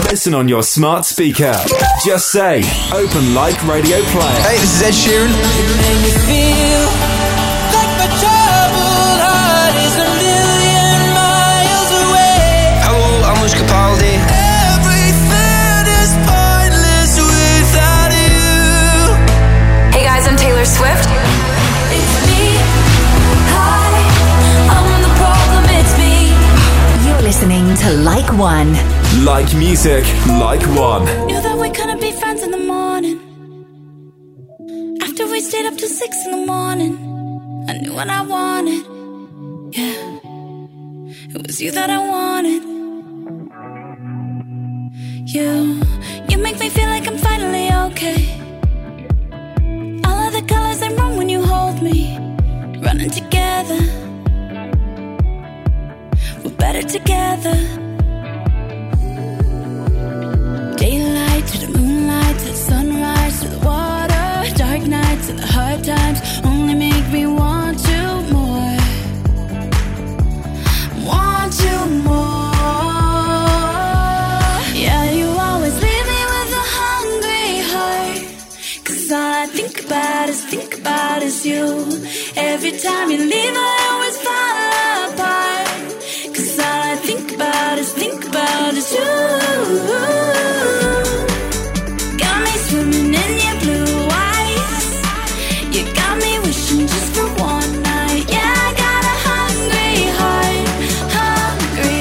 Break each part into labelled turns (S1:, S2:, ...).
S1: Listen on your smart speaker. Just say, open Like Radio Player.
S2: Hey, this is Ed Sheeran.
S3: You make me feel like my troubled heart is a million miles away.
S2: Hello, I'm Lewis Capaldi.
S3: Everything is pointless without you.
S4: Hey guys, I'm Taylor Swift.
S3: It's me. Hi, I'm the problem, it's me.
S5: You're listening to Like One.
S1: Like music, like one.
S3: Knew that we couldn't be friends in the morning. After we stayed up till 6 in the morning, I knew what I wanted. Yeah, it was you that I wanted. You make me feel like I'm finally okay. All of the colors they run when you hold me, running together. We're better together. Daylight to the moonlight, to the sunrise, to the water. Dark nights and the hard times only make me want you more. Want you more. Yeah, you always leave me with a hungry heart. 'Cause all I think about is you. Every time you leave I always fall apart. 'Cause all I think about is you. Got me swimming in your blue eyes. You got me wishing just for one night. Yeah, I got a hungry heart, hungry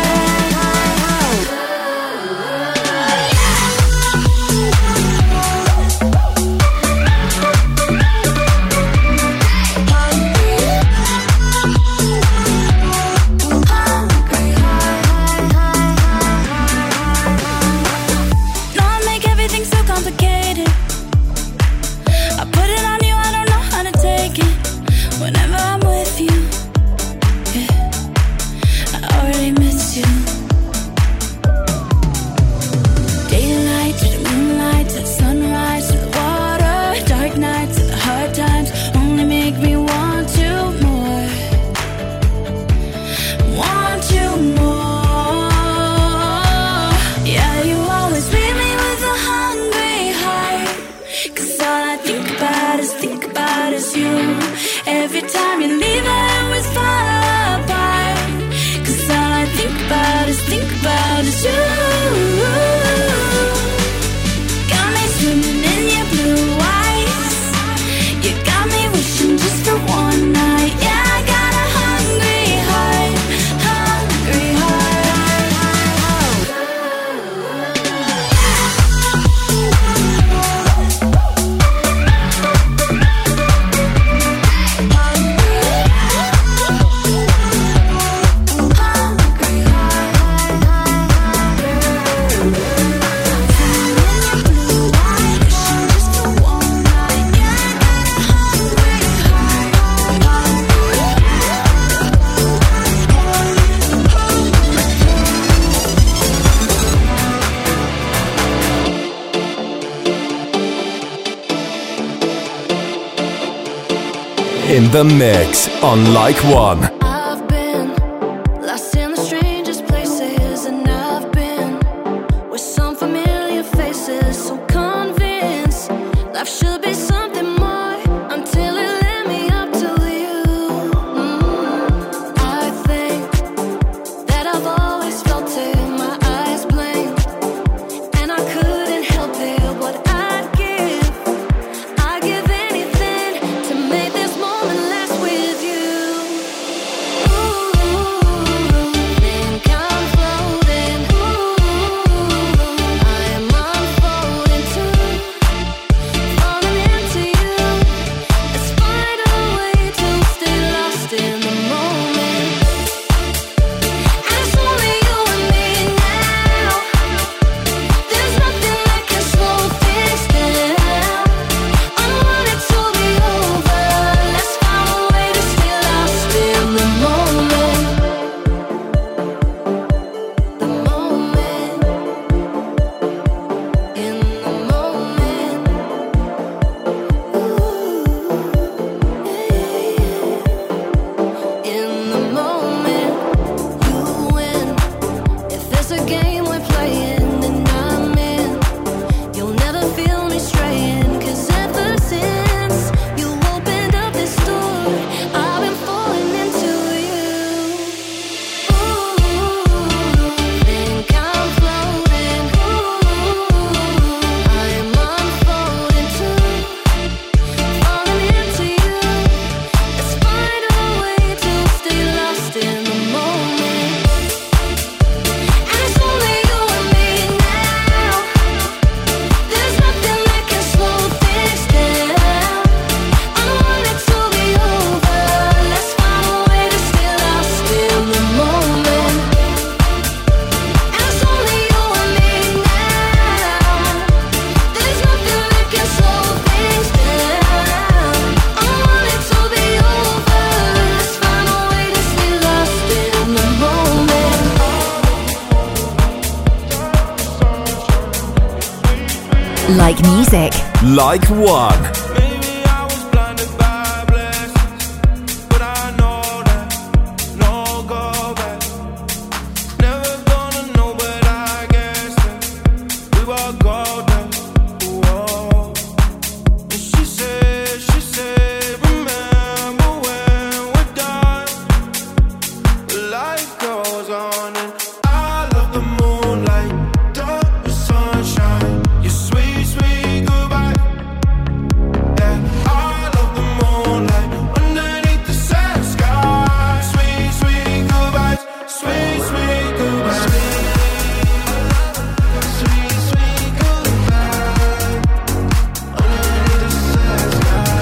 S1: In the mix on Like One.
S3: I've been lost in the strangest places, and I've been with some familiar faces. So convinced life should be something more until it led me up to you. I think that I've always felt it, my eyes blank, and I couldn't help it. What I'd give anything to make this moment last with you.
S5: Like music.
S1: Like One.
S6: Maybe I was blinded by blessings, but I know that no go back. Never gonna know, but I guess that we were golden. Whoa. And she said, remember when we're done. Life goes on, and I love the moonlight, the sunshine, your sweet, sweet goodbye. Yeah, I love the moonlight underneath the sad sky. Sweet, sweet goodbyes, sweet, sweet goodbyes. Sweet, sweet goodbye underneath the sad sky.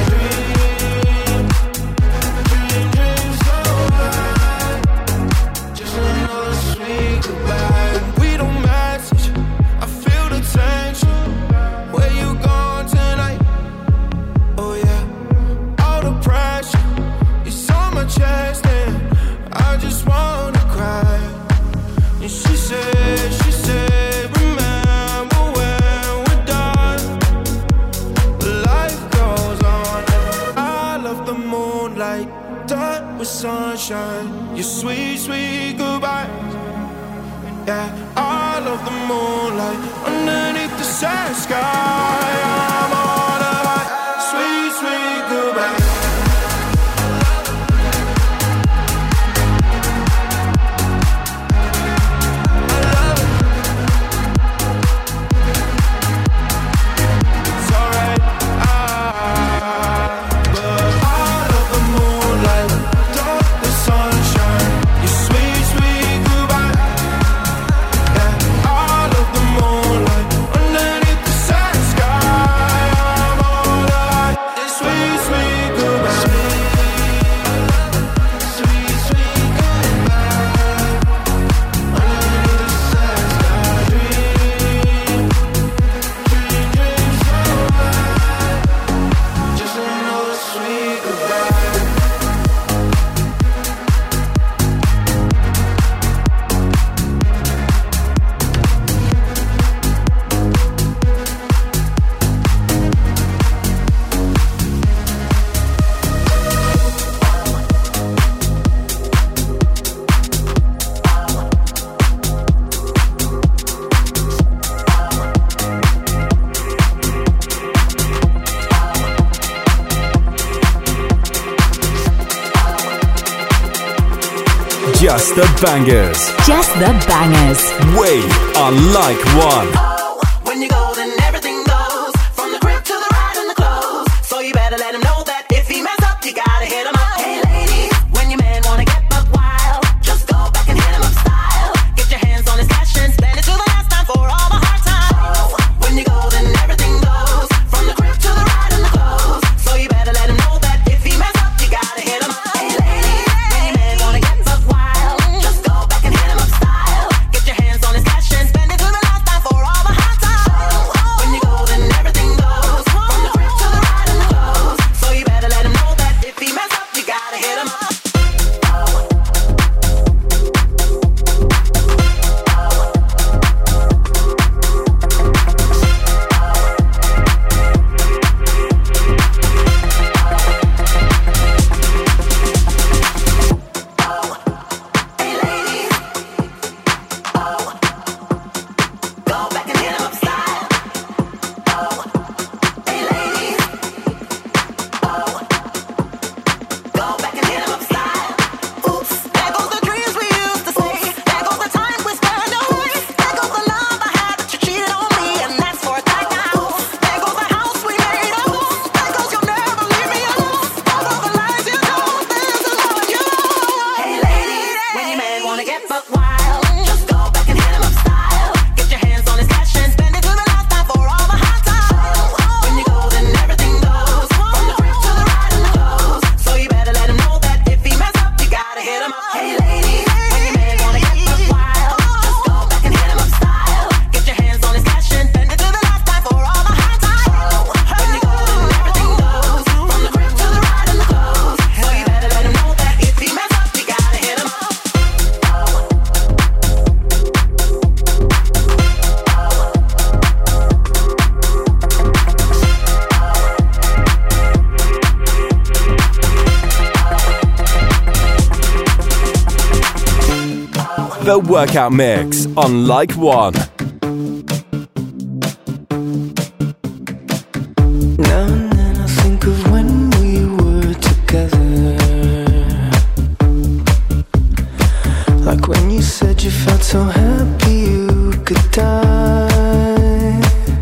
S6: Dream so high. Just another sweet goodbye. We don't message, I feel the tension. Where you going tonight? Oh yeah, all the pressure is on my chest, and I just wanna cry. And she said, remember when we're done. Life goes on. I love the moonlight, done with sunshine, your sweet, sweet goodbye. Yeah, I love the moonlight underneath the sad sky. I'm on a high, sweet, sweet goodbye. I love it. It's alright. But I love the moonlight, dark the sunshine, your sweet, sweet goodbye. Yeah, I love the moonlight underneath the sad sky. I'm on a high, it's sweet, sweet goodbye. Sweet, sweet goodbye underneath the sad sky. Dream so high. Just another sweet goodbye.
S1: Just the bangers.
S5: Just the bangers.
S1: We are Like One.
S7: When you go, then everything goes. From the crib to the ride and the clothes. So you better let him know that if he mess up, you gotta hit him up. Hey ladies, when your man wanna get buck wild, just go back and hit him up style. Get your hands on his cash and spend it till the last time for all the hard times. When you go, then everything goes. From the crib to the ride and the clothes. So you better let him know that if he mess up, you gotta hit him up. Hey ladies, when your man wanna get buck wild, just go back and hit him up style. Get your hands on his cash and spend it till the last time for all the
S1: The Workout Mix on Like One.
S8: Now and then I think of when we were together, like when you said you felt so happy you could die.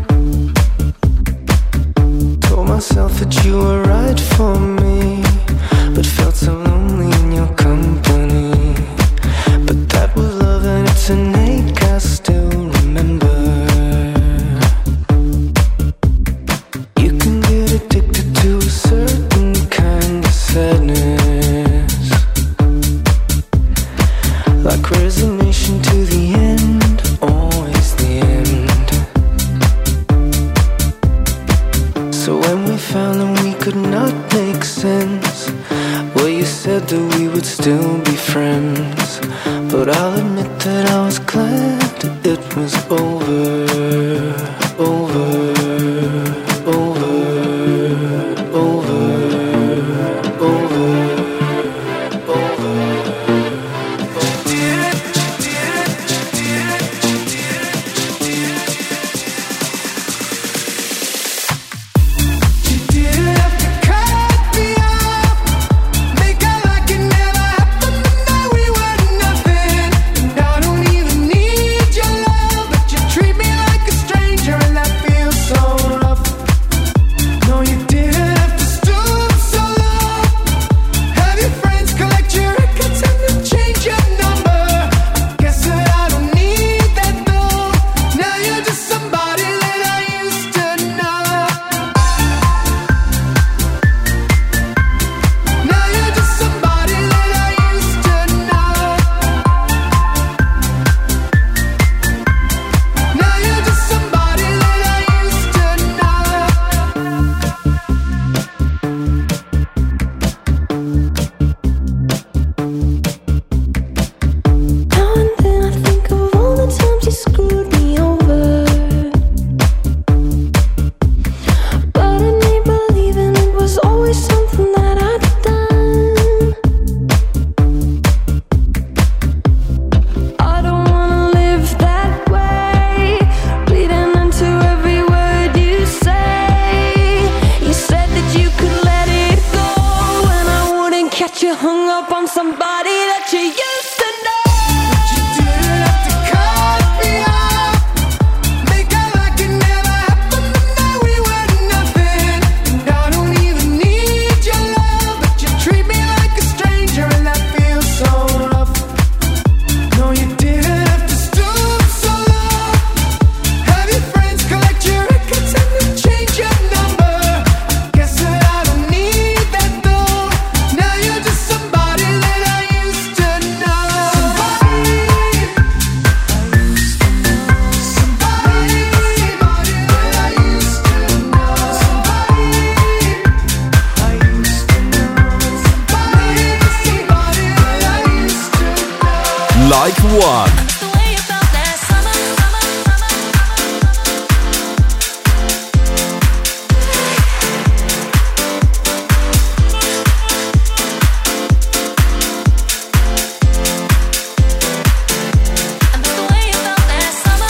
S8: Told myself that you were right for me, but felt so lonely in your company. But that was love and it's an ache I still remember. You can get addicted to a certain kind of sadness, like resignation to the end, always the end. So when we found that we could not make sense, well, you said that we would still be friends. But I'll admit that I was glad it was over, over, over, over, over, over. You didn't have to cut me off, make out like it never happened, but now we were nothing. And I don't even need your love, but you treat me like a stranger, and that feels so rough. No, you didn't have to stoop so low, have your friends collect your records and then change your number. I guess that I don't need that though. Now you're just somebody that I used to know. Now you're just somebody that I used to know. Now you're just somebody that I used to know. Now and then I think of all the times you screwed me over, but I ain't believing it was always something that I'd done. I don't wanna live that way, bleeding into every word you say. You said that you could let it go, and I wouldn't catch you hung up on somebody that you used to know. But you didn't have to cut me off, make out like it never happened, but now we were nothing. And I don't even need your love, but you treat me like a stranger, and that feels so rough. No, you didn't have to stoop so low, have your friends collect your records and then change your number. I guess that I don't need that though. Now you're just somebody that I used to know. Somebody that I used to know. Somebody I used to know. Somebody that I used to know.
S1: Like One.
S3: The way you felt that summer, and the way you felt that summer.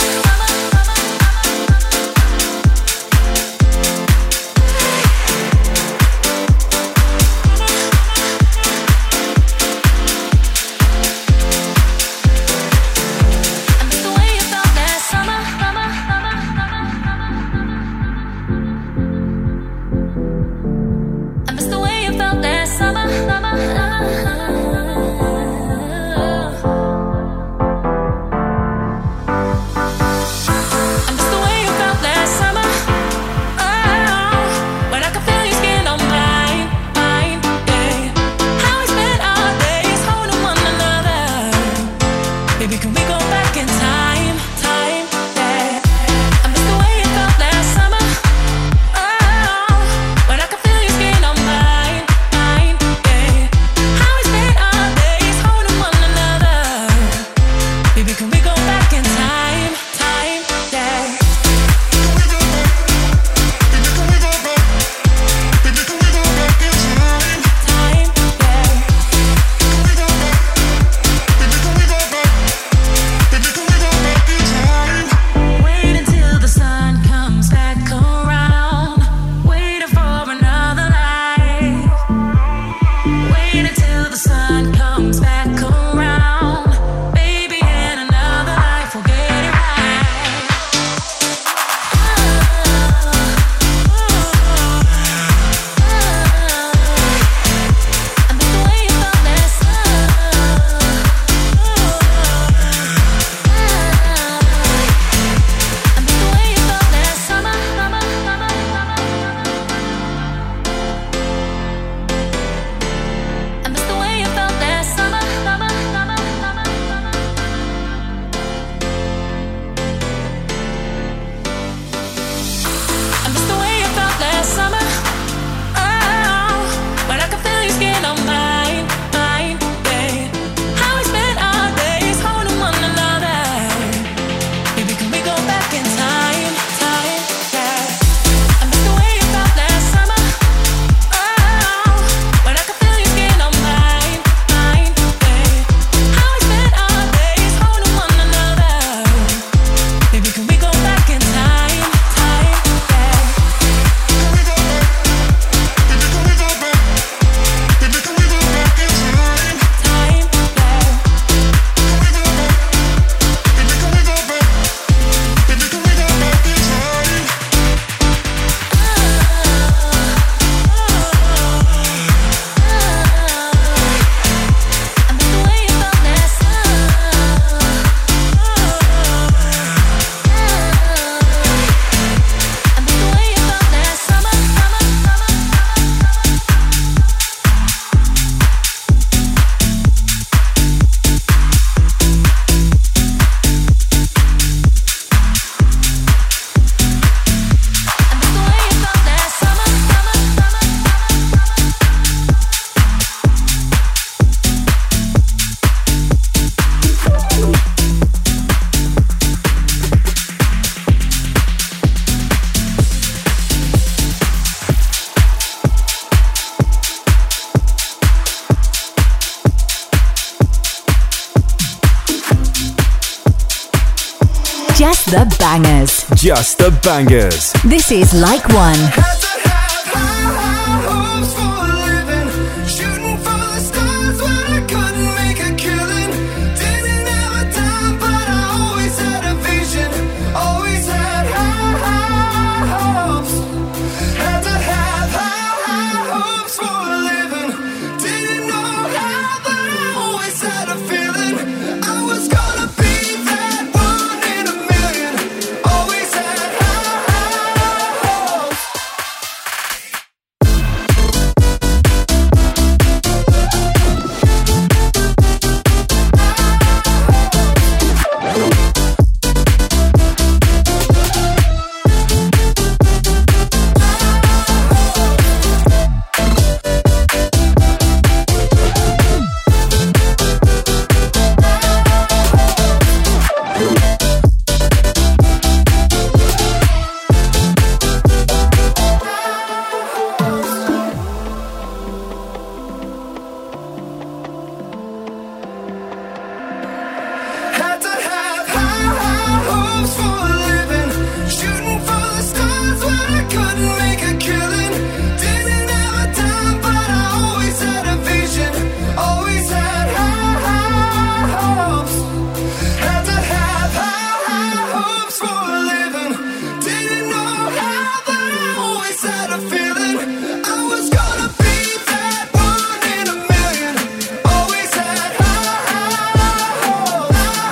S3: in time, yeah. I miss the way you felt last summer. Oh, when I could feel your skin on mine, babe. How we spent our days holding one another. Baby, can we go back in time, yeah.
S5: Just the bangers.
S1: Just the bangers.
S5: This is Like One.
S6: Had to have high hopes for a living, shooting for the stars when I couldn't make a killing. Didn't have a dime, but I always had a vision. Always had high hopes. Had to have high hopes for a living. Didn't know how, but I always had a feeling I was gonna be that one in a million. Always had high hopes. Had to have high hopes for a living, shooting for the stars when I couldn't make a killing. Didn't have a dime, but I always had a vision. Always had high hopes. Had to have high hopes for a living. Didn't know how, but I always had a feeling I was gonna be that one in a million. Always had high hopes.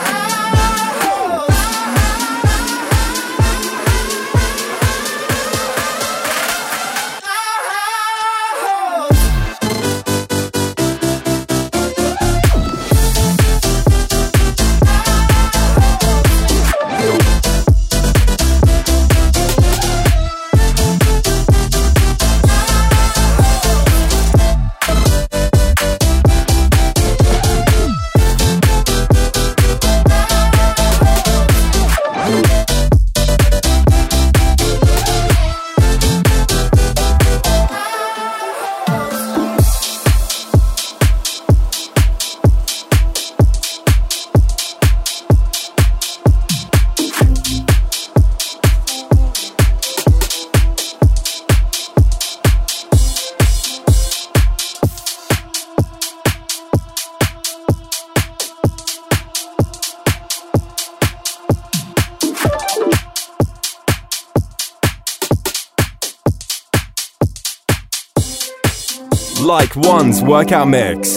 S1: Like One's workout mix.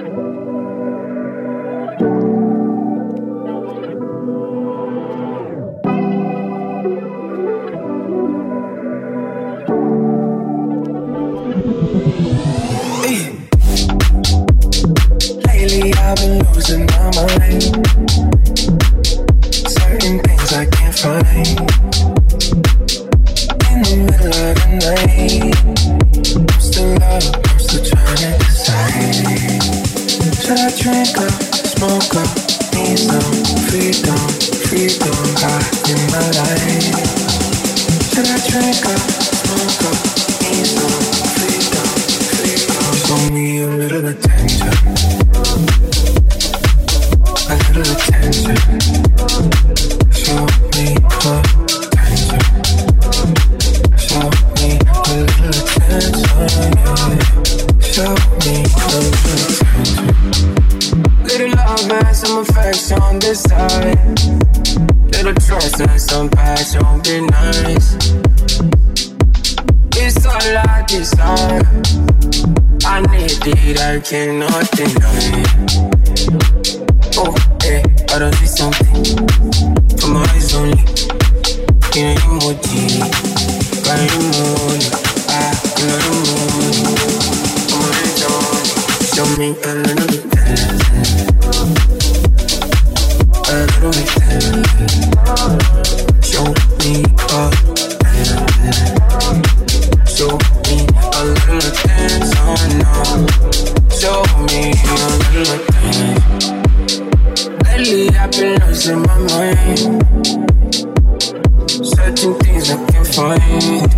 S6: Lately I've been losing my mind. Certain things I can't find. In the middle of the night, I'm still up, I'm still trying to decide. Should I drink up, smoke up, need some freedom, freedom high in my life?
S9: decide. Little trust and some passion, be nice. It's all I desire. I need it, I cannot deny it. Oh, hey, I don't see something. For my eyes only. In the emoji, got the mood. In the mood. For my eyes only. Show me a little bit dancing. A little bit dancing. Show me a dancing. Show me a little dance on now. Show me a little dance. Lately I've been losing my mind. Searching things I can't find.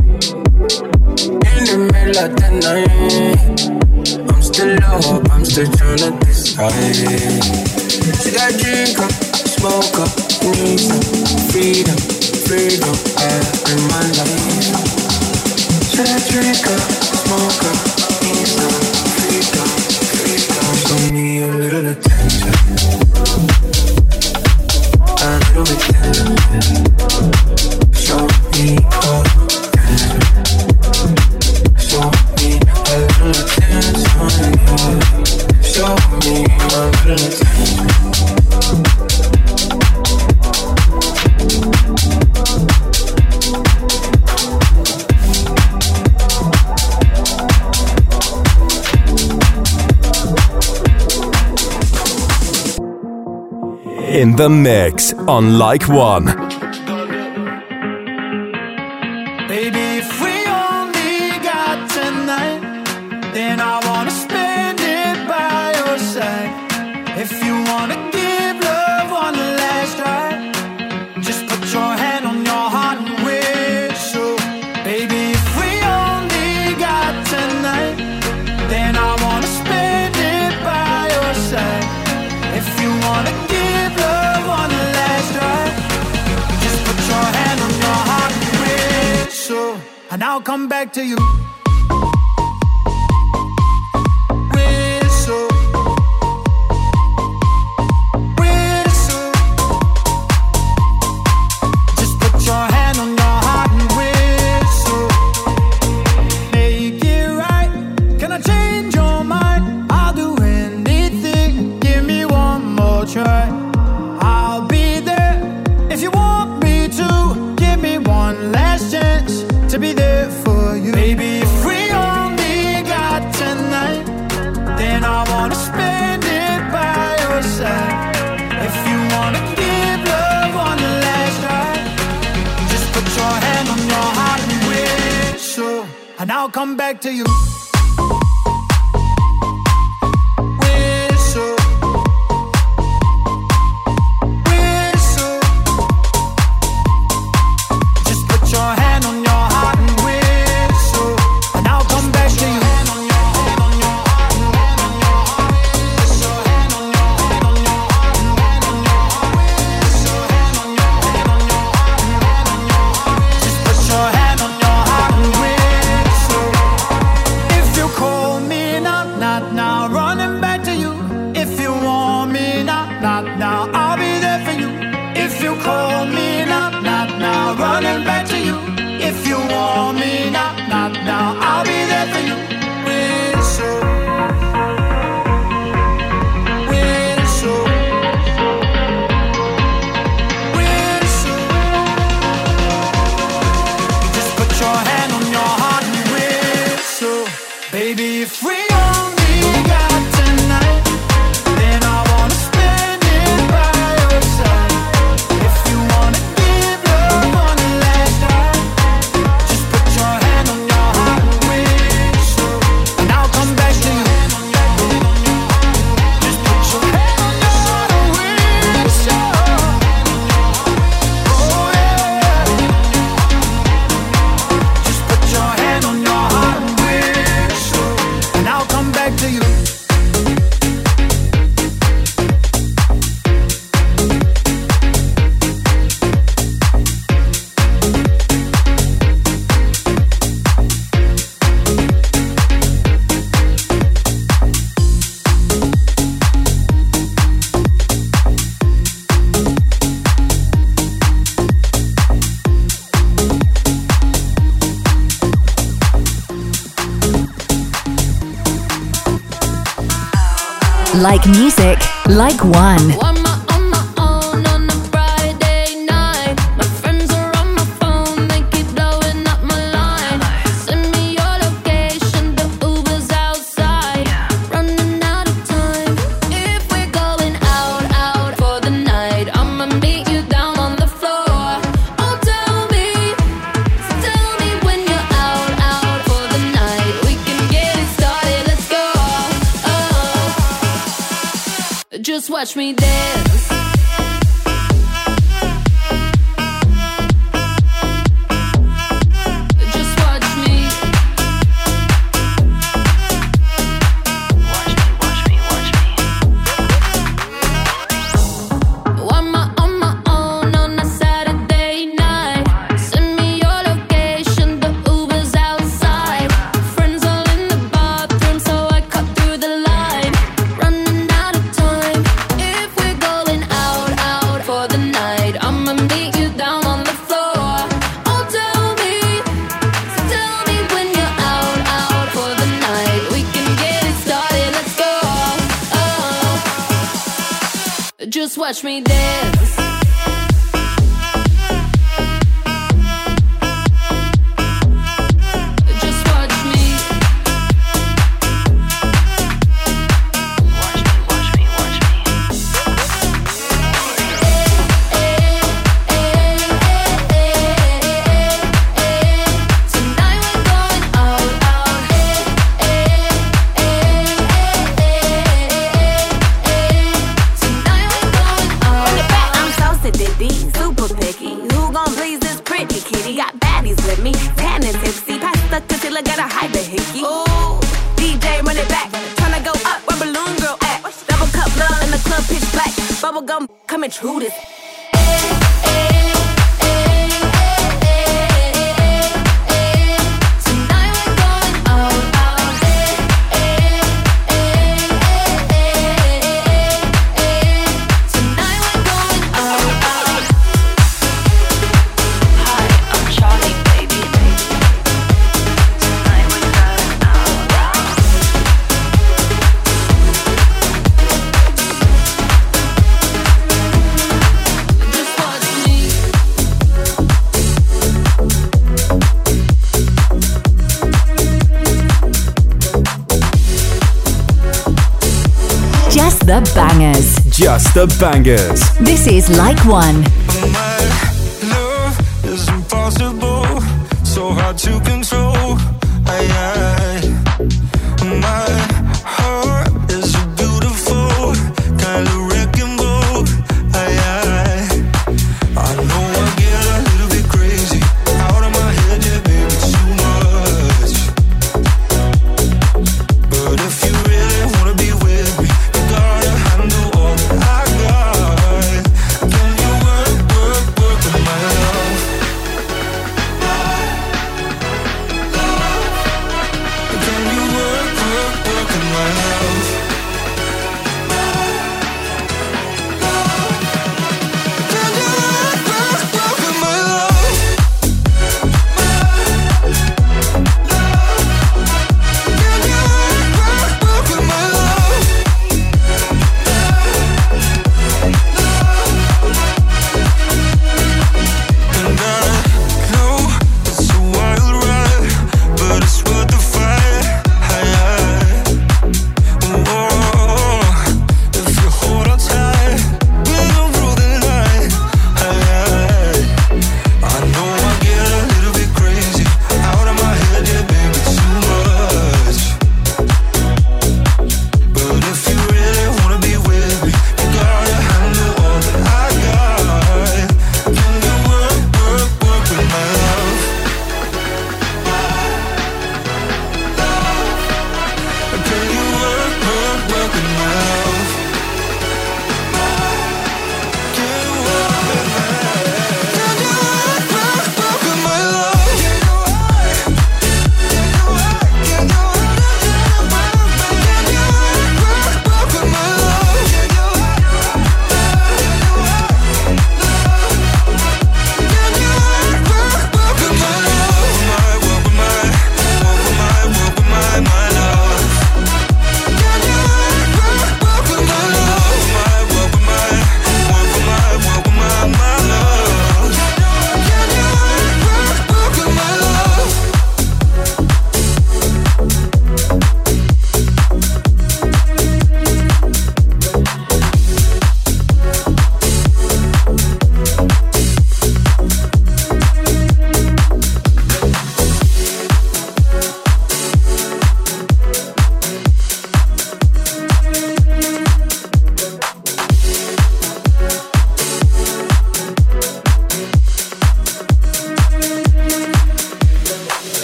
S9: In the middle of the night, I'm still up, I'm still trying to decide. Should I drink up, smoke up, need some freedom, freedom in my life. Should I drink up, smoke up, need some freedom, freedom? Show me a little attention, a little bit attention. Show me a attention. Show me a little attention. Show me a little attention.
S1: In the mix on Like One.
S6: Baby, if we only got tonight, then I wanna spend it by your side. If you wanna give love one last try, just put your hand on your heart and whistle. Baby, if we only got tonight, then I wanna spend it by your side. If you wanna give love one last try, just put your hand on your heart and whistle, and I'll come back to you. Whistle, whistle. Just put your hand on your heart and whistle. Make it right. Can I change your mind? I'll do anything. Give me one more try. I'll be there if you want me to. Give me one last chance to be there for you. Baby, if we only got tonight, then I wanna spend it by your side. If you wanna give love one last try, just put your hand on your heart and whistle, and I'll come back to you. Whistle, whistle. Just put your hand on your heart and whistle, and I'll come back to you. Just put your hand on your heart and whistle. If
S5: Like music, like one.
S8: On my own on a Friday night. My friends are on my phone, they keep blowing up my line. Send me your location, the Uber's outside. Running out of time. If we're going out for the night, I'ma meet you down on the floor. Oh, tell me when you're out for the night. We can get it started, let's go. Just watch me dance. Just watch me. Watch me. On my own on a Saturday night. Send me your location, the Uber's outside. Friends all in the bathroom, so I cut through the line. Running out of time. If we're going out for the night, I'ma meet you down on the floor. Oh, tell me when you're out for the night. We can get it started, let's go. Just watch me dance. Just watch me. Tonight we're going out. Tonight we're going out.
S7: I'm so sedity, super picky. Who gon' please this pretty kitty? Got baddies with me, tan and tipsy. Pass the concealer, gotta hide the hickey. Ooh, DJ run it back. Tryna go up where Balloon Girl at. Double cup love in the club, pitch black. Bubblegum coming true this.
S8: Tonight we're going out. Tonight we're going out. Hi, I'm Charlie, baby. Tonight we're going out. Just watch me.
S5: Just the bangers.
S1: Just the bangers.
S5: This is Like One.
S6: My love is impossible, so hard to control. My heart is a beautiful kind of wrecking ball. I know I get a little bit crazy, out of my head, yeah, baby, too much. But if you really wanna be with me, you gotta handle all that I got. Can you work with my love?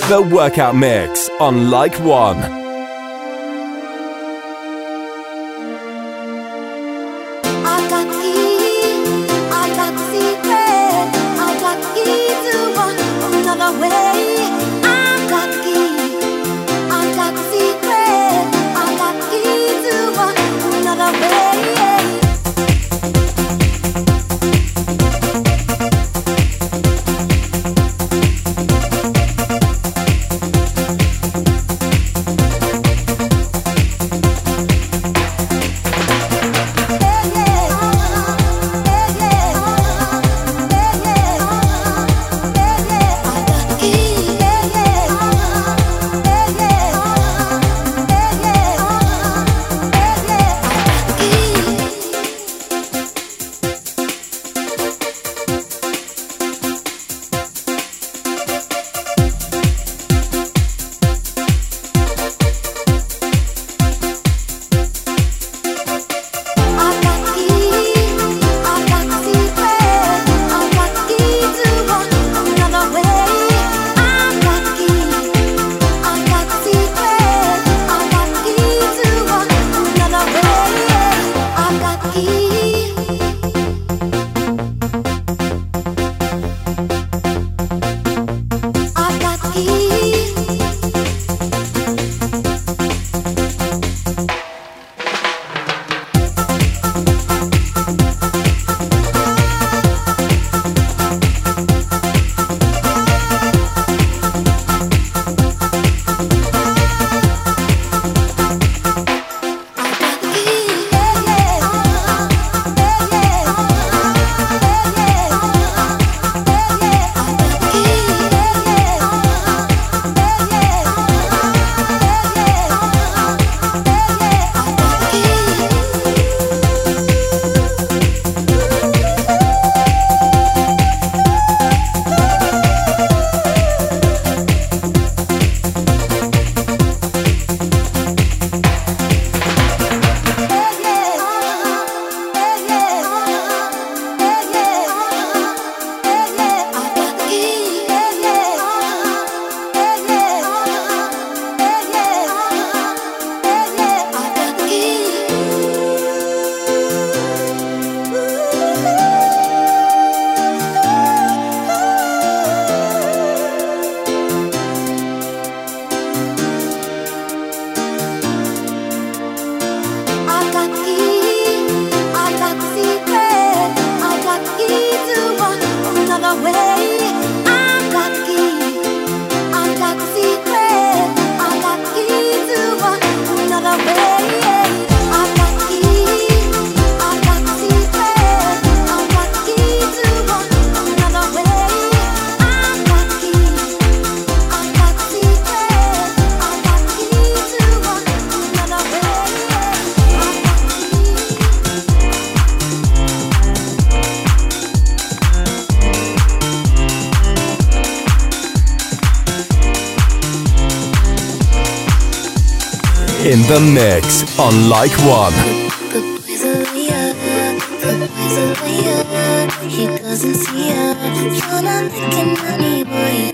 S1: The Workout Mix on Like One. In the mix on Like One.
S3: He doesn't see her. You're not making money, boy.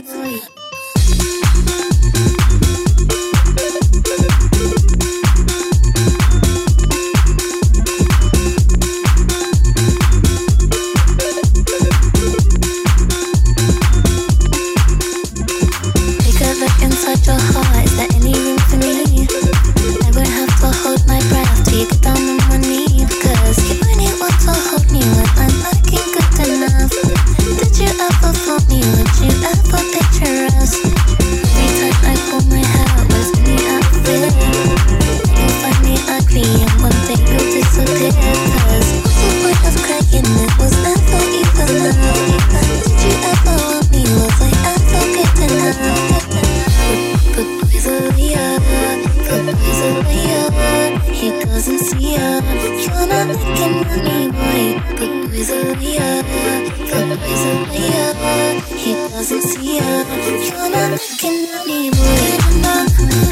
S3: Take a look inside your heart. Is there any room for me? I won't have to hold my breath till you get down on one knee. Cause you only want to hold me when I'm looking good enough. Did you ever fool me? Would you ever picture us? Every time I pull my hair was me out there. You'll find me ugly and one day you'll disappear. Cause what's the point of crying? It was never even love. Did you ever want me? Was I ever good enough? But boys are weird. But boys are weird. He doesn't see her. You're not looking at me, boy. But boys are weird. But boys are weird. He doesn't see her. You're not looking at me, boy.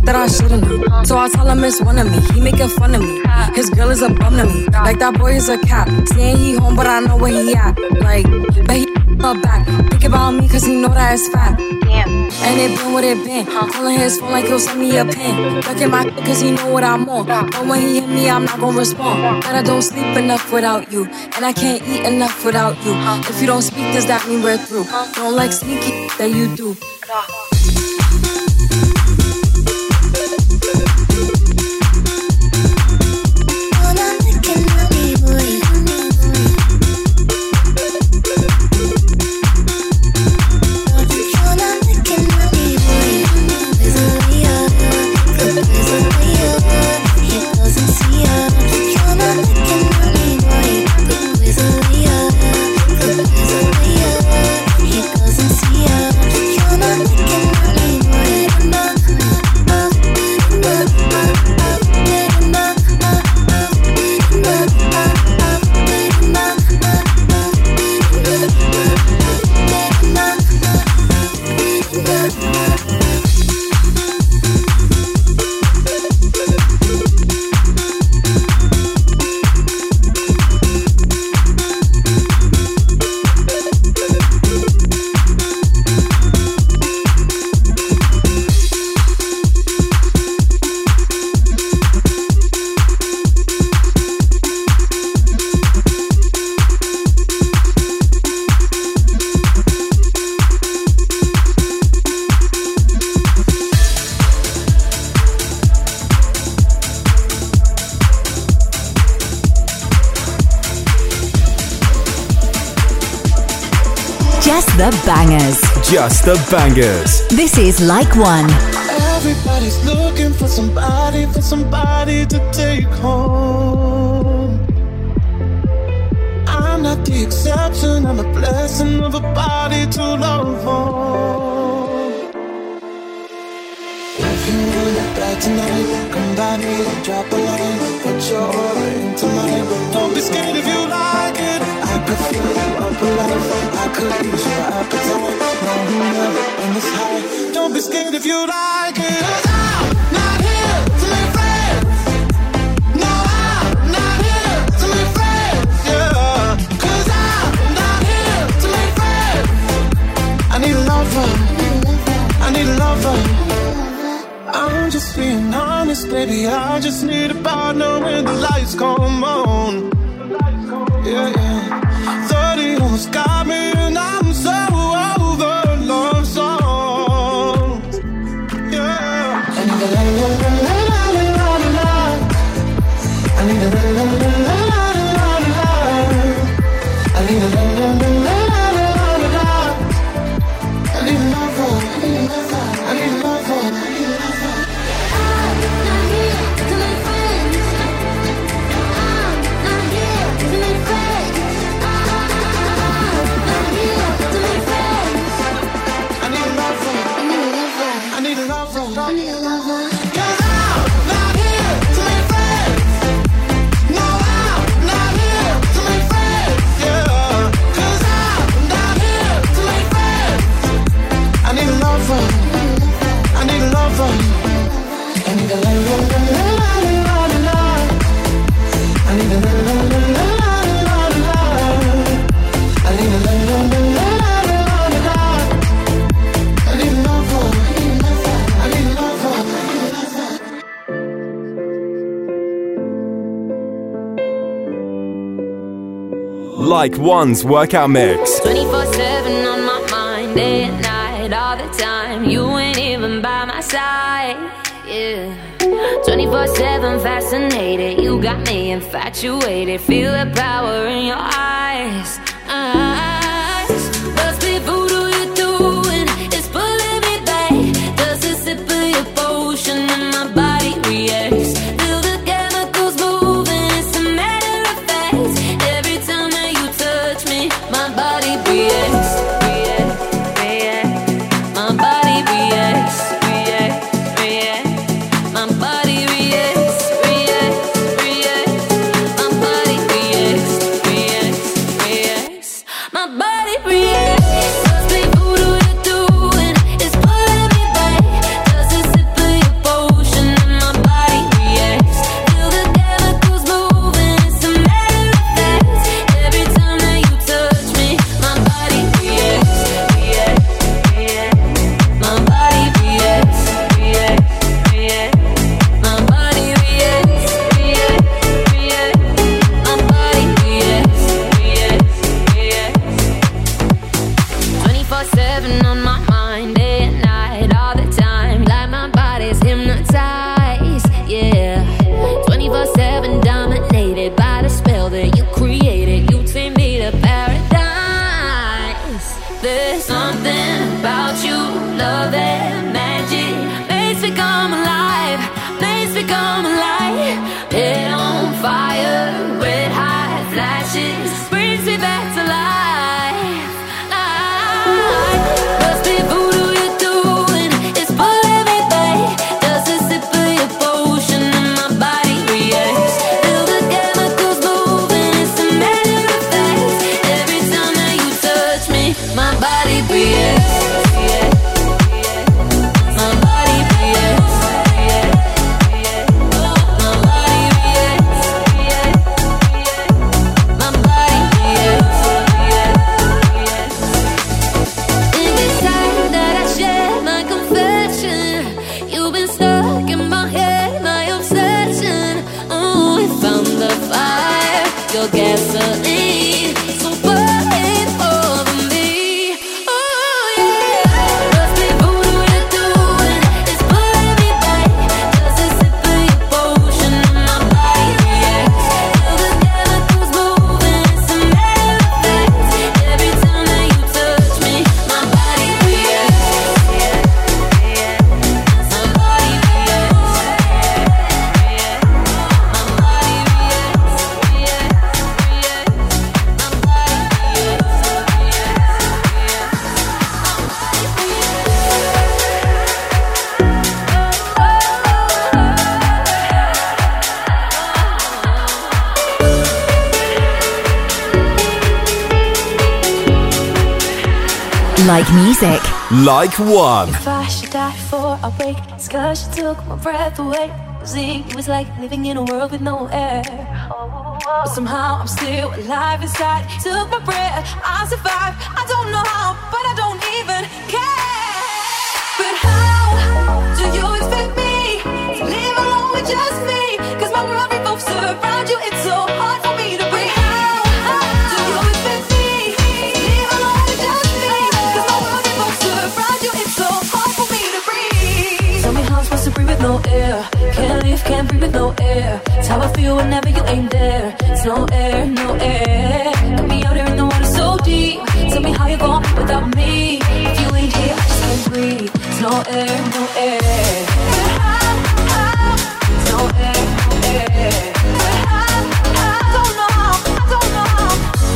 S10: that I shouldn't do. So I tell him it's one of me. He making fun of me. His girl is a bum to me. Like that boy is a cat. Saying he home, but I know where he at. Like, but he her back. Think about me cause he know that it's fat. And it been what it been. Calling his phone like he'll send me a pin. Look at my cause he know what I'm on. But when he hit me, I'm not gonna respond. But I don't sleep enough without you. And I can't eat enough without you. If you don't speak, does that mean we're through? Don't like sneaky that you do.
S5: The bangers.
S1: Just the bangers.
S5: This is Like One.
S6: Everybody's looking for somebody to take home. I'm not the exception, I'm a blessing of a body to love on. If you want it bad tonight, come by me and drop a line. Put your aura into mine. Don't be scared if you like it. I could fill you up alive. I could use your appetite. No, you never been this high. Don't be scared if you like it. 'Cause I'm not here to make friends. No, I'm not here to make friends. Yeah. 'Cause I'm not here to make friends. I need a lover. I need a lover. I'm just being honest, baby. I just need a partner when the lights come on. Yeah, yeah. 30 almost got me, and I'm so over love songs. Yeah. I need a la la la la la la la. I need a la la la la la la la. I need a la la la la la la la. I need a lover. I need a lover. I need a lover.
S3: I'm not here to make friends. I'm not here to make friends.
S6: I need a lover. I need a lover. 'Cause I'm not here to make friends. No, I'm not here to make friends. Yeah. 'Cause I'm not here to make friends. I need a lover. I need a lover. I need a la la la la la la la. I need a la la la la la la la. I need a la la la la la la. I need a lover. I need a lover.
S1: Like One's workout mix.
S8: 24/7 on my mind, day and night, all the time. You ain't even by my side, yeah. 24/7 fascinated, you got me infatuated. Feel the power in your eyes. Must be voodoo you're doing, it's pulling me back. Just a sip of your potion and my body reacts. Feel the chemicals moving, it's a matter of fact. Every time that you touch me, my body reacts. My body reacts. My body reacts. My body reacts. My body reacts. Must be voodoo you're doing, it's pulling me back. Just a sip of your potion. 24/7 on my mind, day and night, all the time. Like my body's hypnotized, yeah. 24/7 dominated by the spell that you created. You take me to paradise. There's something about you, love and magic, makes me come alive, makes me come alive. Head on fire, red hot flashes, brings me back to life. Must be voodoo you're doing, it's pulling me back. Just a sip of your potion and my body reacts. Feel the chemicals moving, it's a matter of fact. Every time that you touch me, my body reacts. Gasoline, so burn it over me. Oh yeah, must be voodoo you're doing, it's pulling me back. Just a sip of your potion and my body reacts. Feel the chemicals moving, it's a matter of fact. Every time that you touch me, my body reacts. My body reacts. My body
S5: Like music.
S1: Like one.
S3: If I should die before I wake, it's 'cause she took my breath away. It was like living in a world with no air. But somehow I'm still alive inside. Took my breath, I survived. I don't know how, but I don't even care. But how do you expect me to live alone with just me? 'Cause my world revolves around you, it's so hard for me to breathe. How do you expect me to live alone with just me? 'Cause my world revolves around you, it's so hard for me to breathe. Tell me how I'm supposed to breathe with no air. Can't live, can't breathe with no air. It's how I feel whenever you ain't there. It's no air, no air. Got me out here in the water so deep. Tell me how you gon' be without me. If you ain't here, I just can't breathe. It's no air, no air. It's no air, no air. I don't know how, I don't know how.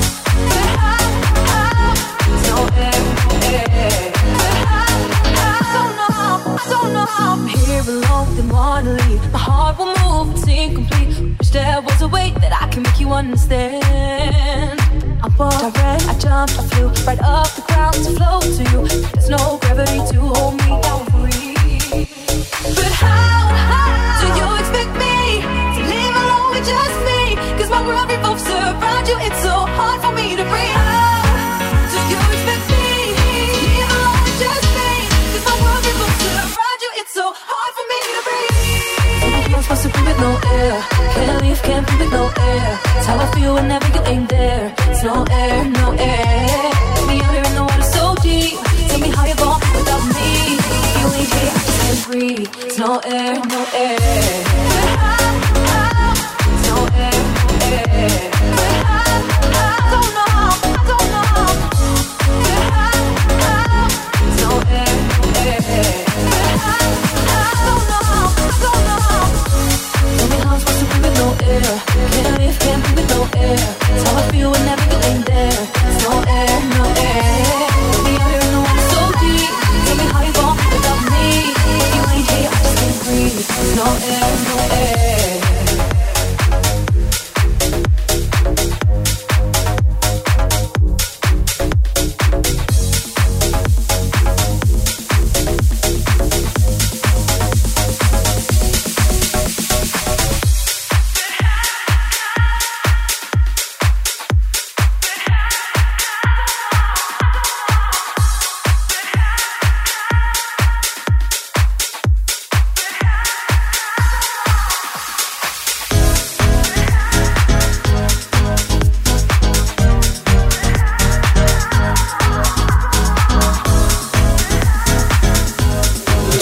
S3: It's no air, no air. I don't know how, I don't know how. I'm here alone, then wanna leave. My heart will move, it's incomplete. Wish there was a way that I can make you understand. I walked, I ran, I jumped, I flew right up the ground to flow to you. There's no gravity to hold me down free. But how do you expect me to live alone with just me? 'Cause my world revolves around you, it's so hard for me to breathe. How do you expect me to live alone with just me? 'Cause my world revolves around you, it's so hard for me to breathe. I'm supposed to breathe with no air. Can't live, can't breathe with no air. It's how I feel whenever you ain't there. It's no air, no air. Put me out here in the water so deep. Tell me how you gon' be without me. If you ain't here, I just can't breathe. It's no air, no air. It's no air, no air. I don't know how, I don't know how. It's no air, no air. I don't know how, I don't know how. Tell me how I'm supposed to breathe with no air. Can't live, can't breathe with no air. It's how I feel whenever you ain't there. It's no air, no air. Put me out here in the water so deep. Tell me how you gon' be without me. If you ain't here, I just can't breathe. It's no air.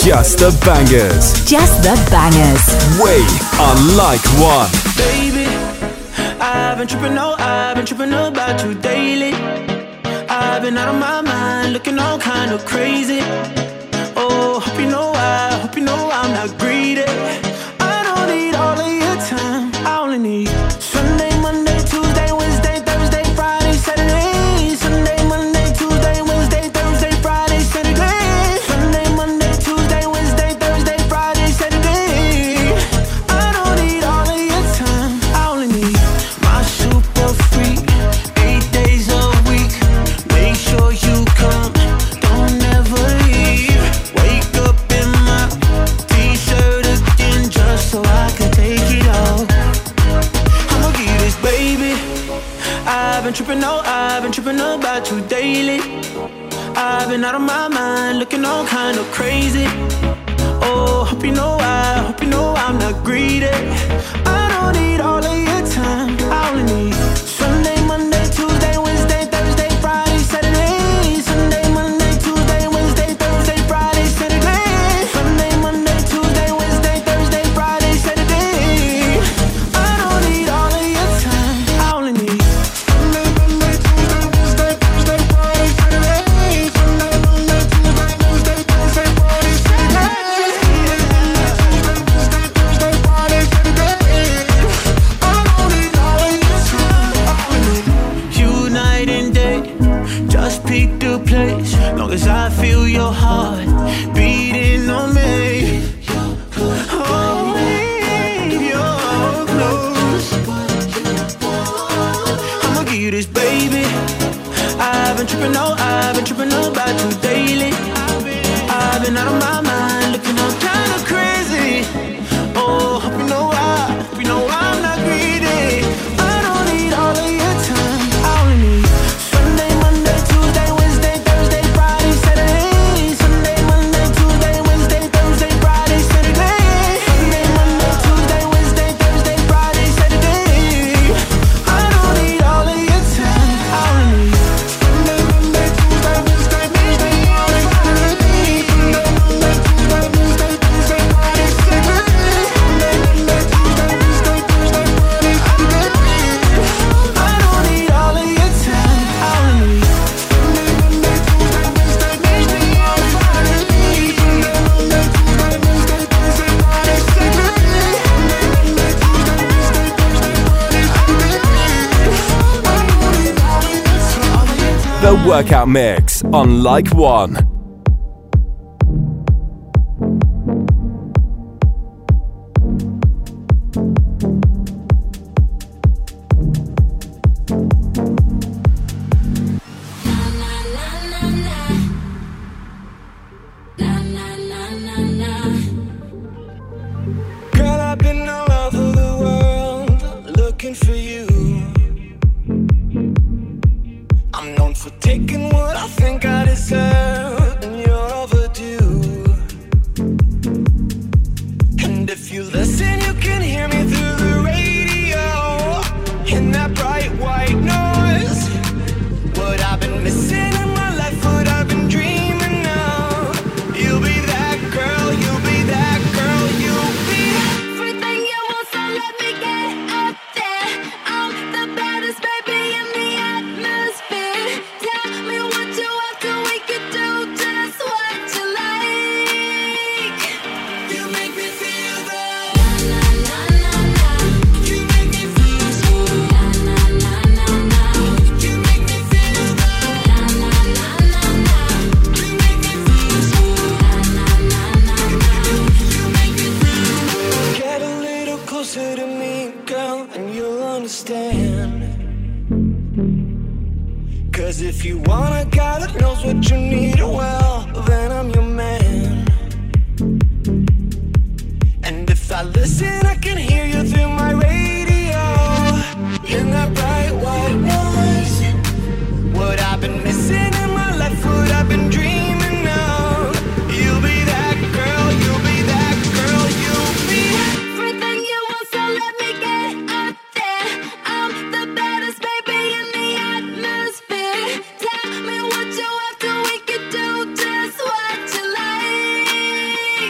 S1: Just the bangers.
S5: Just the bangers.
S1: We are Like One.
S6: Baby, I've been tripping about you daily. I've been out of my mind, looking all kind of crazy. Oh, hope you know I'm not greedy. I don't need all of your time, I only need Sunday, Monday, Tuesday, Wednesday, Thursday, Friday, Saturday. Sunday, Monday, Tuesday, Wednesday, Thursday, Friday, Saturday. Sunday, Monday, Tuesday, Wednesday, Thursday, Friday, Saturday. I don't need all of your time, I only need my super freak, 8 days a week. Make sure you come, don't ever leave. Wake up in my t-shirt again just so I can take it off. I'ma give you this, baby. I've been tripping about you daily. I've been out of my mind, looking all kind of crazy. Oh, hope you know I'm not greedy. I don't need all of your time, I only need Sunday, Monday, Tuesday, Wednesday, Thursday, Friday, Saturday. Sunday, Monday, Tuesday, Wednesday, Thursday, Friday, Saturday. Sunday, Monday, Tuesday, Wednesday, Thursday, Friday, Saturday. I don't need all of your time, I only need Sunday, Monday, Tuesday, Wednesday, Thursday, Friday, Saturday. Sunday, Monday, Tuesday, Wednesday, Thursday, Friday, Saturday. Thursday, Friday, Saturday. I don't need all of your time, I only need you night and day. Just pick the place, long as I feel your heart beating on me. Oh, leave your clothes. I'ma give you this, baby. I've been tripping about you daily. I've been out of my mind, looking all kind of crazy. Oh, hope you know I'm not greedy. I don't need all of your time, I only need Sunday, Monday, Tuesday, Wednesday, Thursday, Friday, Saturday. Sunday, Monday, Tuesday, Wednesday, Thursday, Friday, Saturday. Sunday, Monday, Tuesday, Wednesday, Thursday, Friday, Saturday. I don't need all of your time, I only need Sunday, Monday, Tuesday, Wednesday, Thursday, Friday, Saturday. Sunday, Monday, Tuesday, Wednesday, Thursday, Friday, Saturday. Sunday, Monday, Tuesday, Wednesday, Thursday, Friday, Saturday. I don't need all of your time, I only need Sunday, Monday, Tuesday, Wednesday, Thursday, Friday, Saturday. Sunday, Monday, Tuesday, Wednesday, Thursday, Friday, Saturday. Sunday, Monday, Tuesday, Wednesday, Thursday, Friday, Saturday. I don't need all of your time.
S1: The Workout Mix on Like One.
S6: Girl, I've been all over the world looking for you. I'm known for taking what I think I deserve, and you're overdue. And if you listen, you can hear me through the radio in that bright white noise. What I've been missing in my life, what I've been dreaming of. You'll be that girl, you'll be that girl, you'll be
S3: Everything you want, so let me get up there. I'm the baddest baby in the atmosphere. Tell me what you want, so we could do just what you like.
S6: You make me feel that.
S3: Na na na na.
S6: You make me feel so.
S3: Na na na na na.
S6: You make me feel that.
S3: Na na na na na.
S6: You make me feel so.
S3: Na na na na na.
S6: You make me feel. Get a little closer to me, girl, and you'll understand. 'Cause if you want a guy that knows what you need, well, then I'm your man. And if I listen, I can hear you through my radio in that bright white noise. What I've been missing in my life, what I've been dreaming of. You'll be that girl, you'll be that girl, you'll be
S3: Everything you want, so let me get up there. I'm the baddest baby in the atmosphere. Tell me what you want, so we could do just what you like.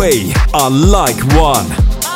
S1: We are like one.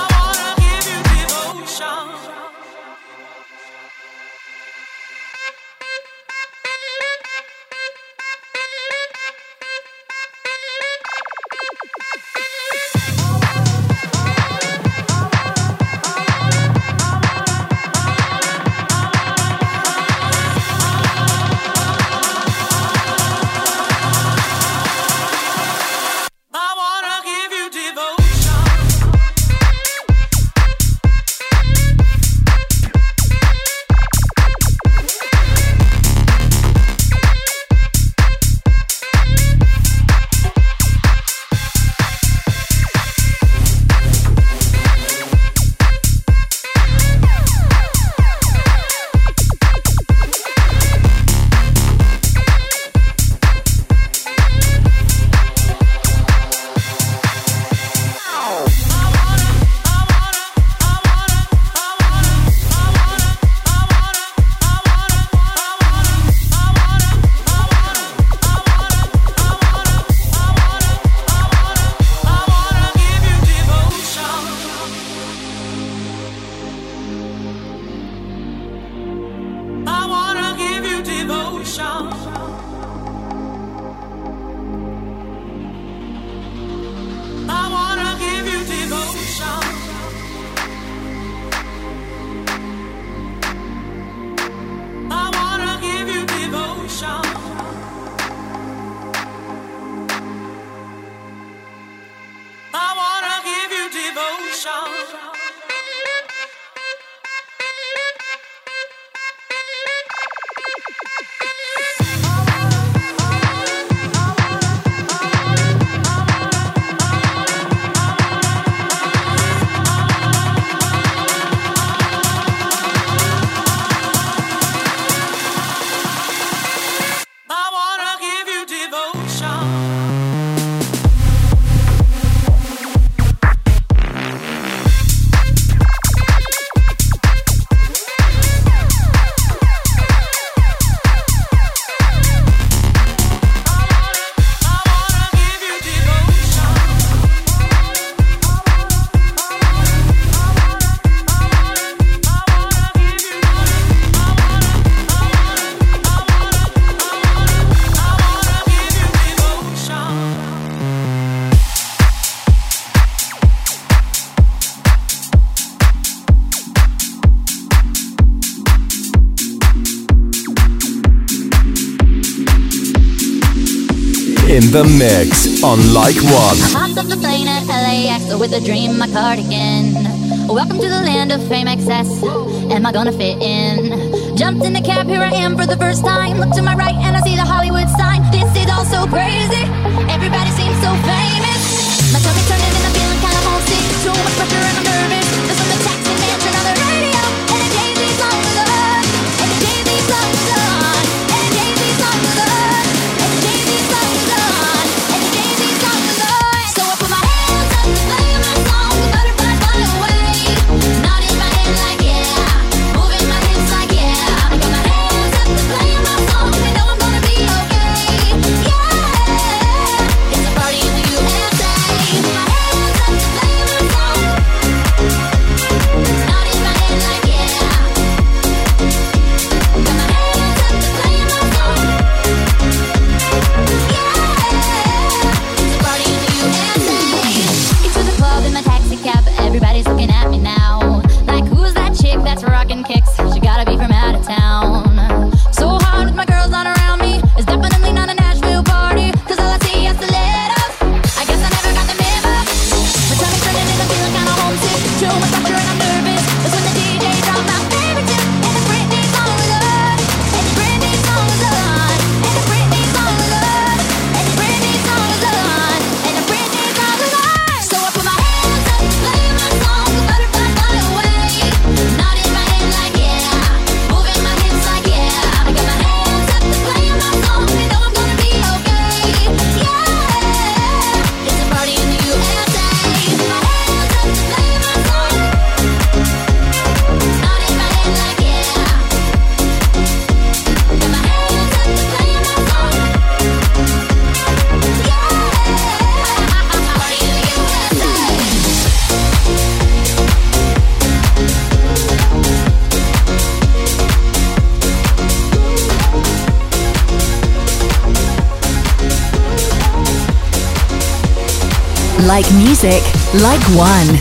S1: In the mix on Like One.
S11: I hopped off the plane at LAX with a dream, my cardigan. Welcome to the land of fame excess. Am I gonna fit in? Jumped in the cab, here I am for the first time. Look to my right and I see the Hollywood sign. This is all so crazy. Everybody seems so famous. My tummy's turning and I'm feeling kinda homesick. Too much pressure and I'm nervous. There's some attacks and mansion on the radio. And a Jay-Z song was on. And a Jay-Z song was on. And a Jay-Z song was on. And a Jay-Z song was on. And a Jay-Z song was on. So I put my hands up to play my song. The butterflies fly away. Nodding my head like yeah. Moving my hips like yeah. I got my hands up to play my song. I know I'm gonna be okay. Yeah. It's a party in the USA. My hands up to play my song. Nodding my head like yeah. Got my hands up to play my song. Yeah. It's a party in the USA. Into the club in my taxi cab. Everybody's looking at me now. Like, who's that chick that's rocking kicks? She gotta be from out of town. So hard with my girls not around me. It's definitely not a Nashville party. Cause all I see is the letters. I guess I never got the memo. My tummy's turning and I'm feeling kinda homesick. Too much pressure and I'm nervous. That's when the DJ dropped my favorite tune. And the Britney song was on. And the Britney song was on. And the Britney song was on. And the Britney song was on. And the Britney song was on. So I put my hands up to play my song. The butterflies fly away. Nodding my head like yeah.
S5: Like music, like one.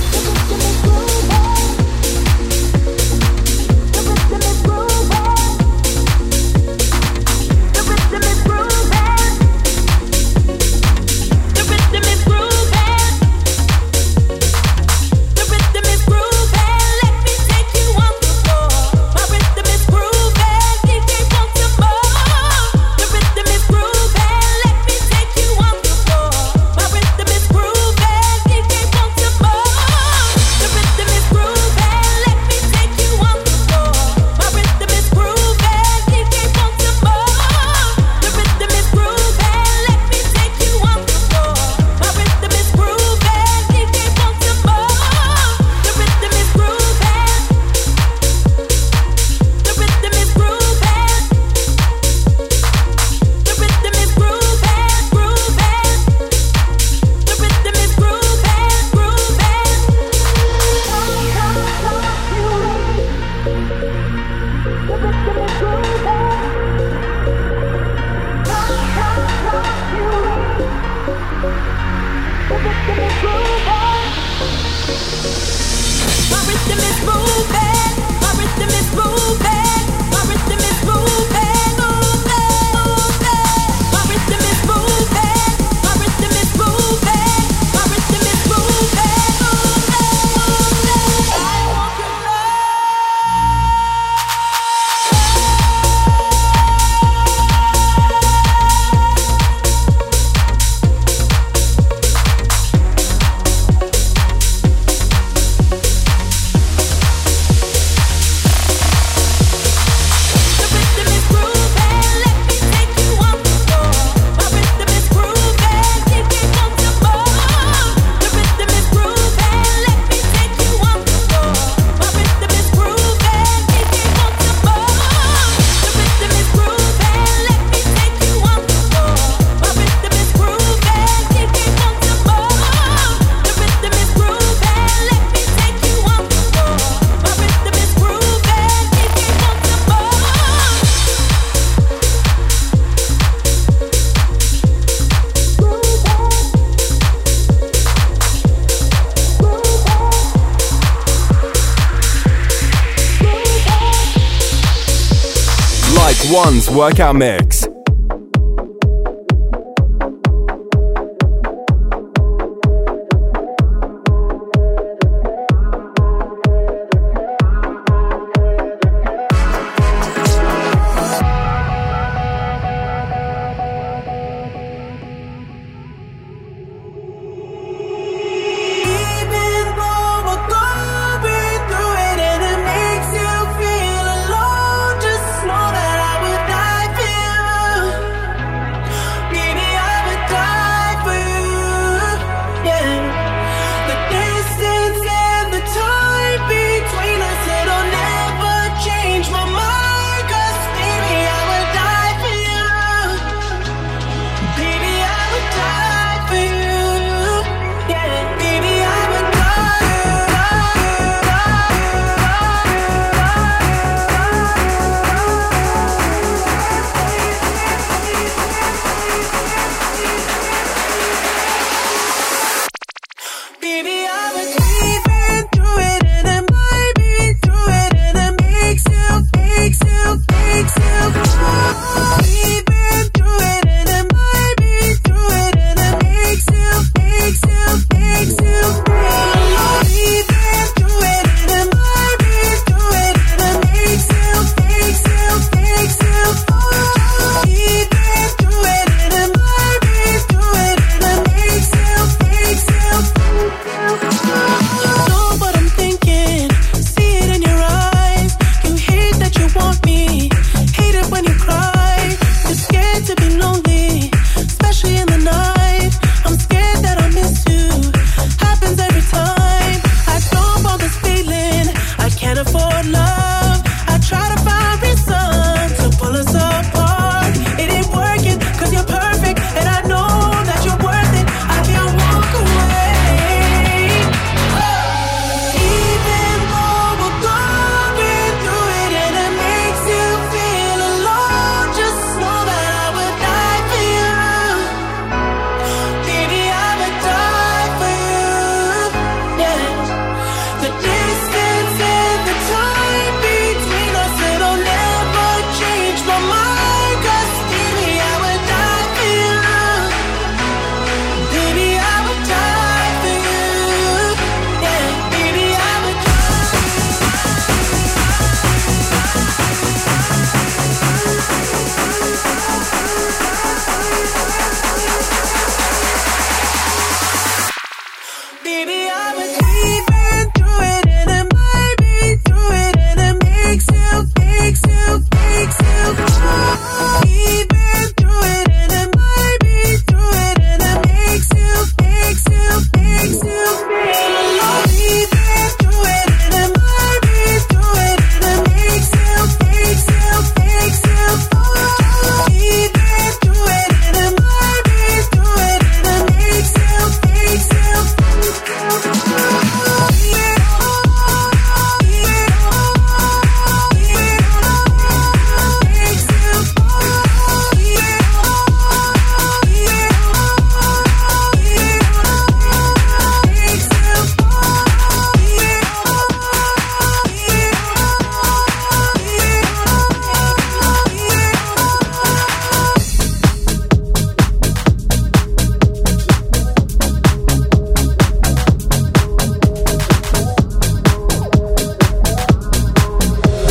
S1: One's workout mix.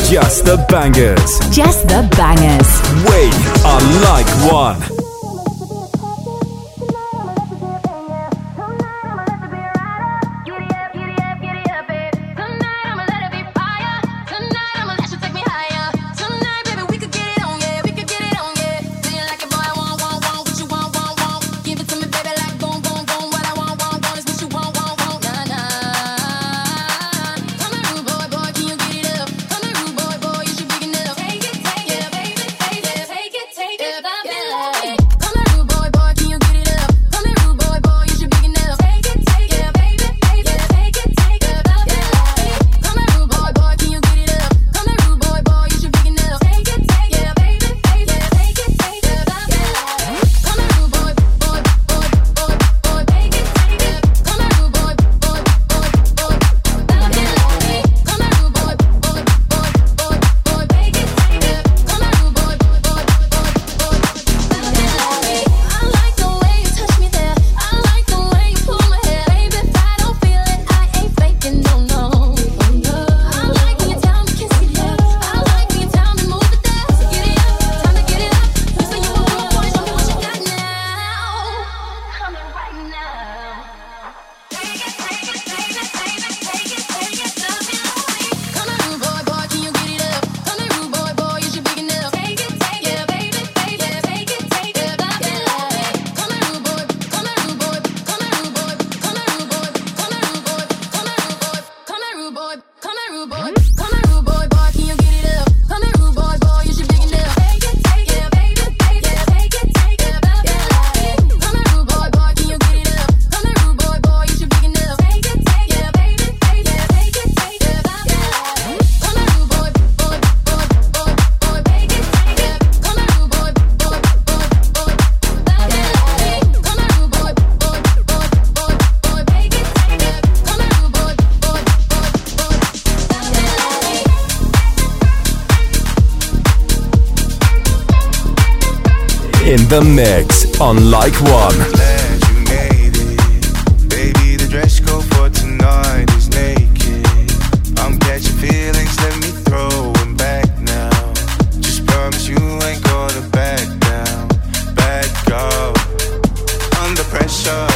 S1: Just the bangers.
S5: Just the bangers.
S1: We are Like One. In the mix on Like One.
S6: Glad you made it. Baby, the dress code for tonight is naked. I'm catching feelings, let me throw them back now. Just promise you ain't gonna back down. Back up. Under pressure,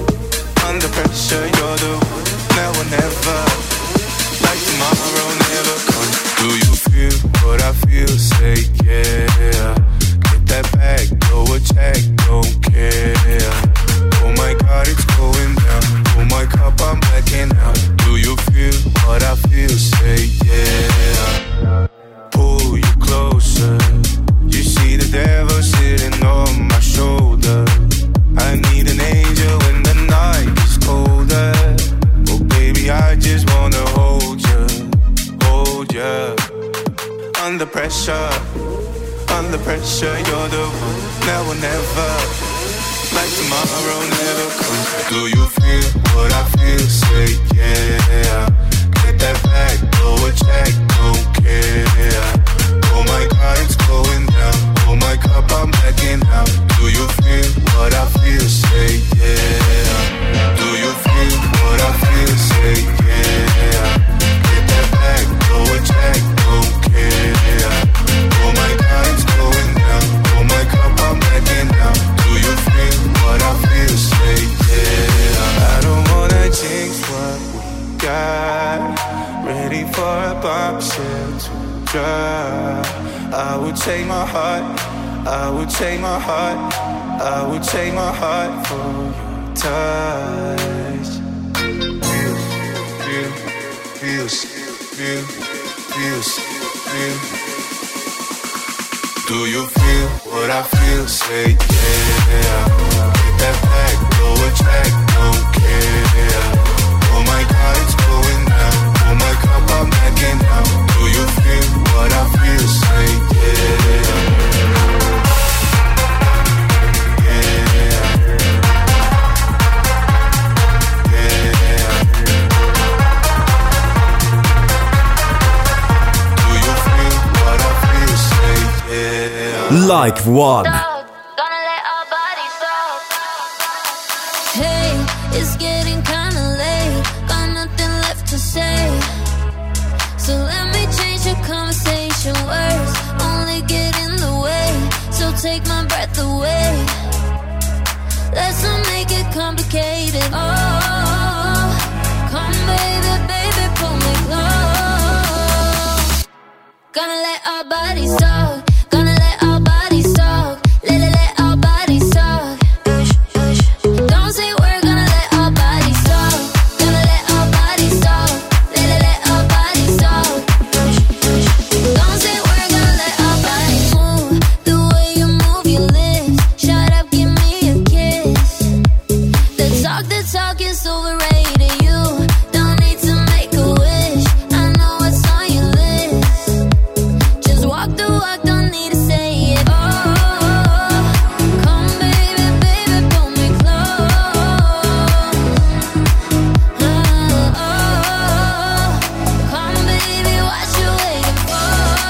S6: you're the one, now or never. Like tomorrow never comes. Do you feel what I feel? Say yeah. That back, go a check, don't care. Oh my God, it's going down. Oh my cup, I'm blacking out. Do you feel what I feel? Say yeah. Pull you closer. You see the devil sitting on my shoulder. I need an angel when the night is colder. Oh baby, I just wanna hold you. Under pressure, you're the one, now or never. Like tomorrow never comes. Do you feel what I feel? Say yeah. Get that back, go a check, don't care. Oh my God, it's going down. Oh my cup, I'm backing out. Do you feel what I feel? Say yeah. Do you feel what I feel? Say yeah. Get that back, go a check, don't care. Oh my God, it's going down. Oh my cup, I'm backing out. Do you feel what I feel? Say yeah. I don't wanna jinx what we got. Ready for a bombshell to drop. I would take my heart. I would take my heart. I would take my heart for your touch. Feel. Do you feel what I feel? Say yeah. Get that back, go a check, don't care. Oh my God, it's going down. Oh my cup, I'm backing out. Do you feel what I feel? Say yeah.
S1: Like One.
S8: Hey, it's getting kinda late. Got nothing left to say. So let me change the conversation.
S3: situation worse, only get in the way. So take my breath away. Let's not make it complicated. Oh, come baby, baby, pull me close. Gonna let our bodies talk. Gonna let our bodies talk. Let our bodies talk. Don't say we're gonna let our bodies talk. Gonna let our bodies talk. Let our bodies talk. Don't say we're gonna let our bodies move. The way you move your lips. Shut up, give me a kiss. The talk is overrated. You don't need to make a wish. I know what's on your list. Just walk the walk, don't need to say it. Oh, come baby, baby, pull me close. Come baby, what you waiting for?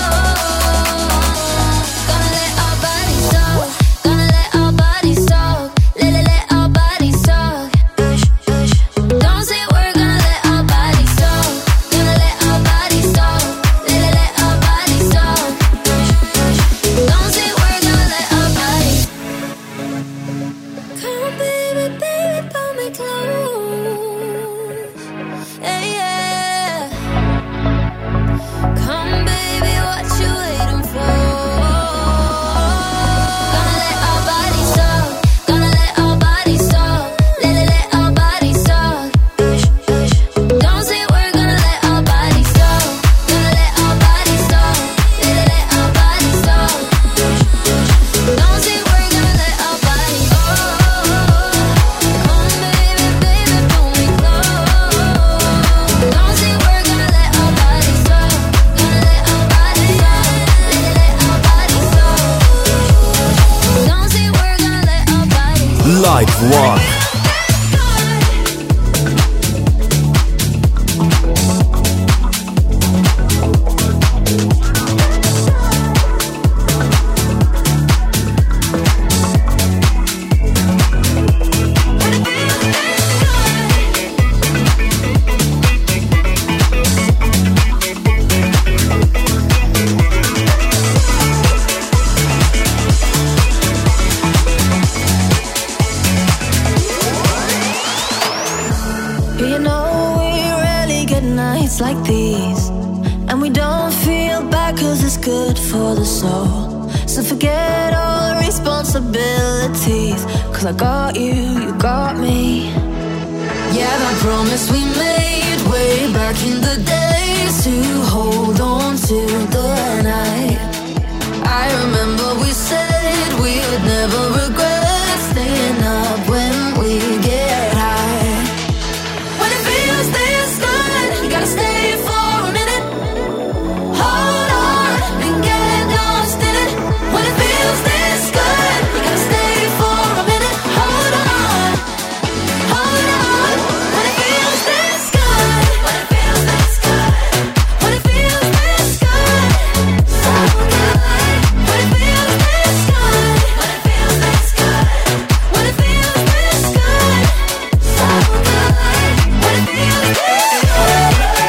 S3: Gonna let our bodies talk. Gonna let our bodies talk. Let our bodies talk. Don't say we're gonna let our bodies talk. Gonna let our bodies talk. Let our bodies talk. Don't say we're gonna let our bodies. Come baby, baby, pull me close. Hey, yeah. Come baby, what you waiting for? Gonna let our bodies talk. Gonna let our bodies talk. Let our bodies talk. Don't say we're gonna let our bodies talk. Gonna let our bodies talk. Let our bodies talk. Don't say we're gonna let our bodies. Come baby, baby, pull me close. Don't say we're gonna let our bodies talk. Gonna let our bodies talk. Let our bodies talk. Don't say we're gonna let our bodies.
S1: Like One.
S3: You know we rarely get nights like these, and we don't feel bad 'cause it's good for the soul. So forget all responsibilities, 'cause I got you, you got me. Yeah, that promise we made way back in the days, to hold on to the night. I remember we said we would never regret staying up when we get high. When it feels this good, you gotta stay for a minute. Hold on and get lost in it. When it feels this good, you gotta stay for a minute. Hold on, hold on. When it feels this good, when it feels this good, when it feels this good, so good. When it feels this good, when it feels this good, when it feels this good, so good. When it feels this good.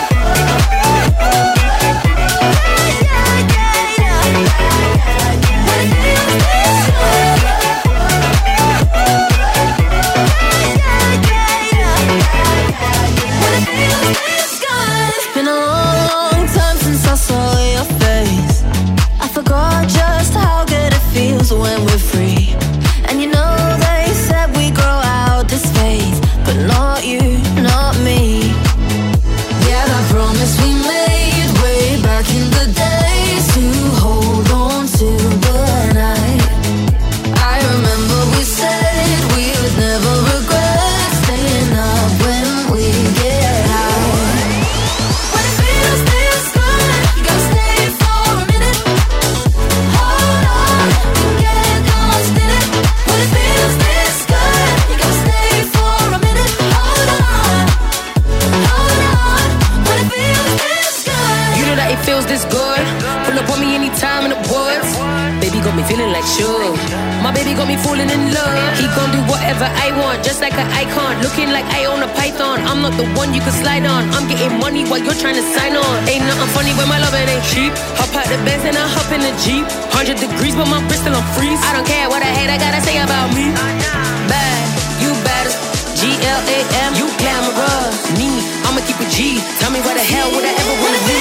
S3: It's been a long, long time since I saw your face. I forgot just how good it feels when we're free. And you know they said we grow out this phase, but not you, not me. Yeah, that promise we made way back in the days, to hold on to the night. I remember we said we would never regret staying up when we get high. When it feels this good, you gotta stay for a minute. Hold on and get lost in it. When it feels this good, you gotta stay for a minute. Hold on, hold on. When it feels this good.
S10: You know that it feels this good. Pull up on me anytime in the woods. Baby,
S12: got me feeling like sure. My baby got me falling in love. He gon' do whatever I want, just like an icon. Looking like I own a python. I'm not the one you can slide on. I'm getting money while you're trying to sign on. Ain't nothing funny when my loving ain't cheap. Hop out the Benz and I hop in the Jeep. 100 degrees, but my wrist still on freeze. I don't care what I hate, I gotta say about me. Bad, you better. G-L-A-M, you glamorous. Me, I'ma keep it G. Tell me where the hell would I ever wanna be?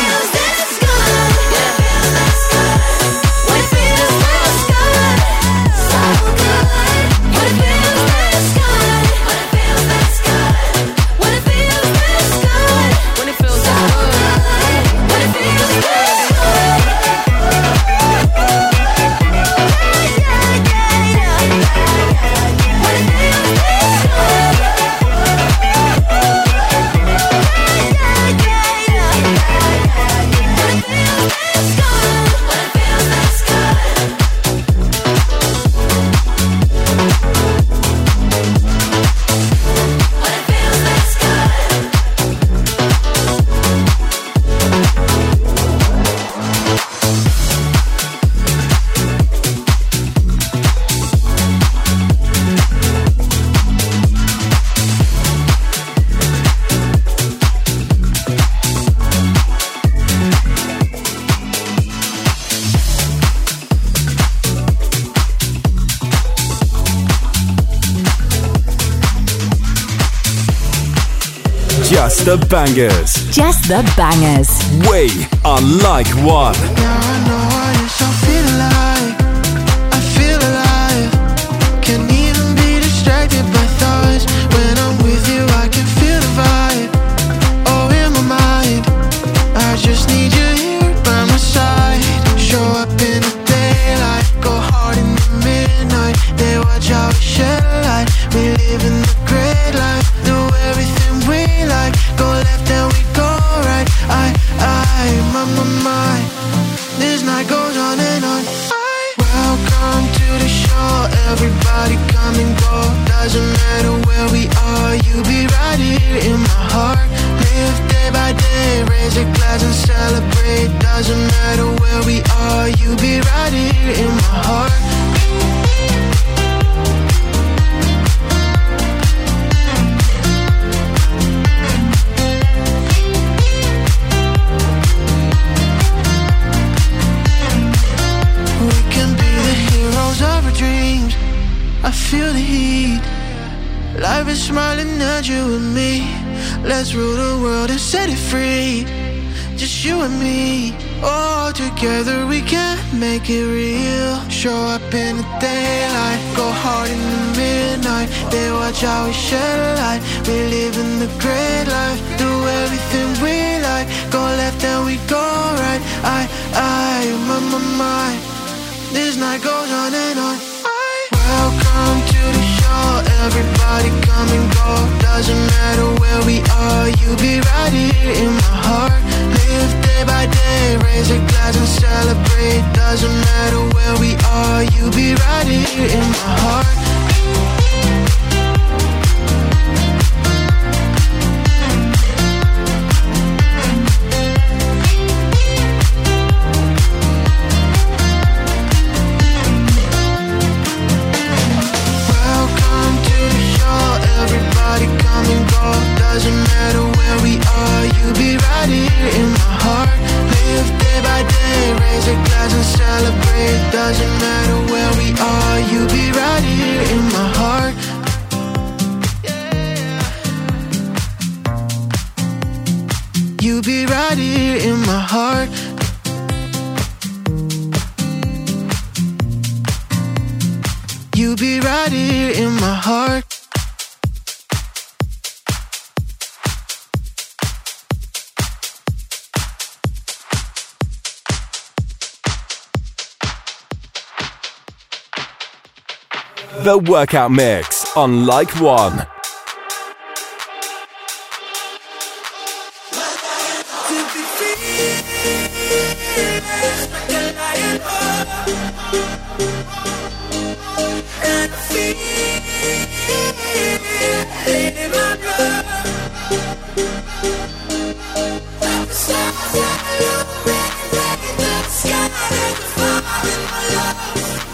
S1: Just the bangers.
S5: Just the bangers.
S1: We are like one.
S6: Now I know what it's I feel alive. I feel alive. Can't even be distracted by thoughts. When I'm with you, I can feel the vibe. Oh, in my mind. I just need you here by my side. Show up in the daylight, go hard in the midnight. They watch how we shed light. We live in the great life. Do everything we like. Go left and we go right. My. This night goes on and on. Welcome to the show. Everybody come and go. Doesn't matter where we are. You be right here in my heart. Live day by day. Raise a glass and celebrate. Doesn't matter where we are. You be right here in my heart. I feel the heat. Life is smiling at you and me. Let's rule the world and set it free. Just you and me. All together we can make it real. Show up in the daylight, go hard in the midnight. They watch how we shed light. We live in the great life. Do everything we like. Go left and we go right. My. This night goes on and on. Welcome to the show. Everybody come and go. Doesn't matter where we are. You be right here in my heart. Live day by day. Raise a glass and celebrate. Doesn't matter where we are. You be right here in my heart. Doesn't matter where we are, you be right here in my heart. Live day by day, raise a glass and celebrate. Doesn't matter where we are, you be right here in my heart. You be right here in my heart. You be right here in my heart.
S1: The Workout Mix on Like One.
S3: Stars are illuminating the sky and the fire in my love.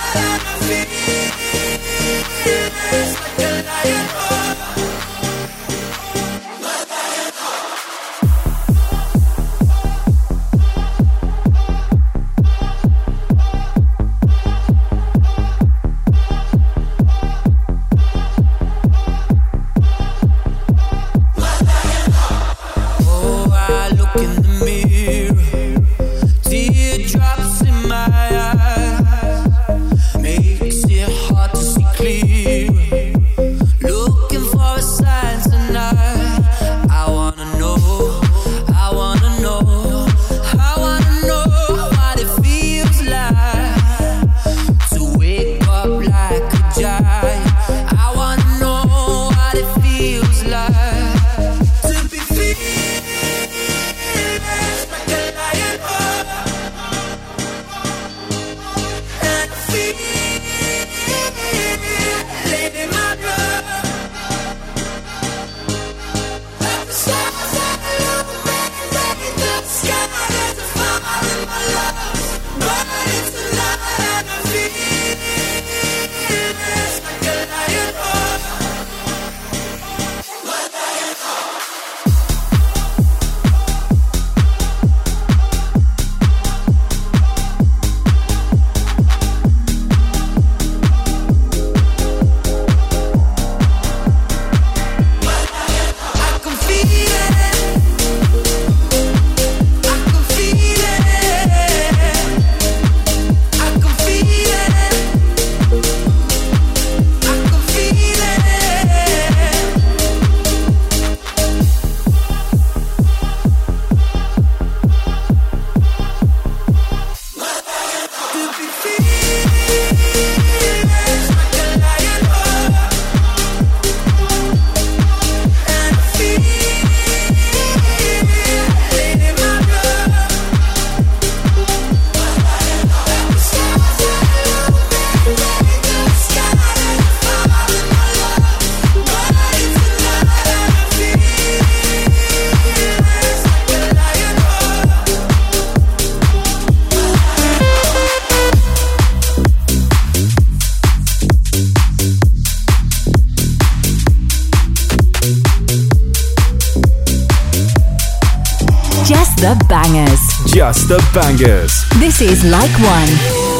S5: the bangers.
S1: Just the bangers.
S5: This is Like One.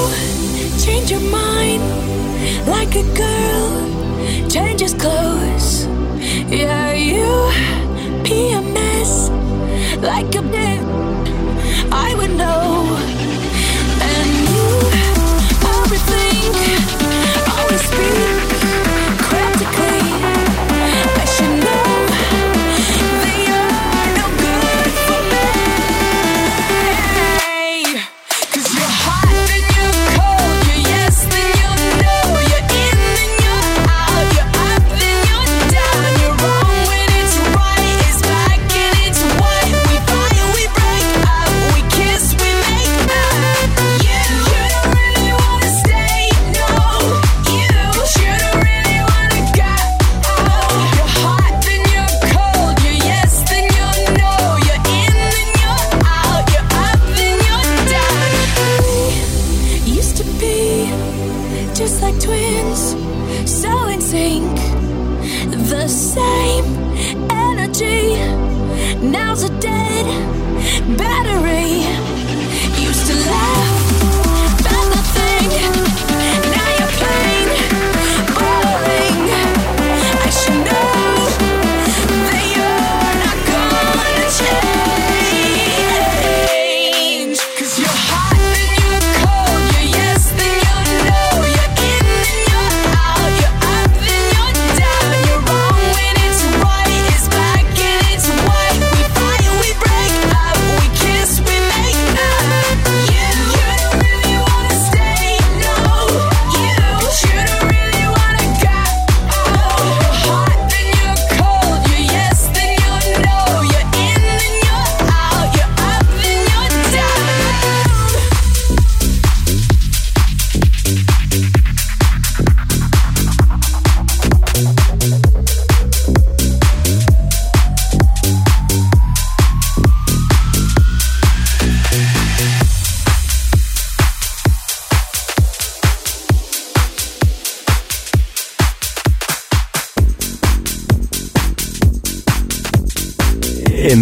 S3: Change your mind like a girl changes clothes. Yeah, you PMS like a bitch. I would know. And you everything always speak critically. I should know that you're no good for me. 'Cause you're hot and you're cold, you're yes then you're no, you're in then you're out, you're up then you're down, you're wrong when it's right, it's black and it's white. We fight, we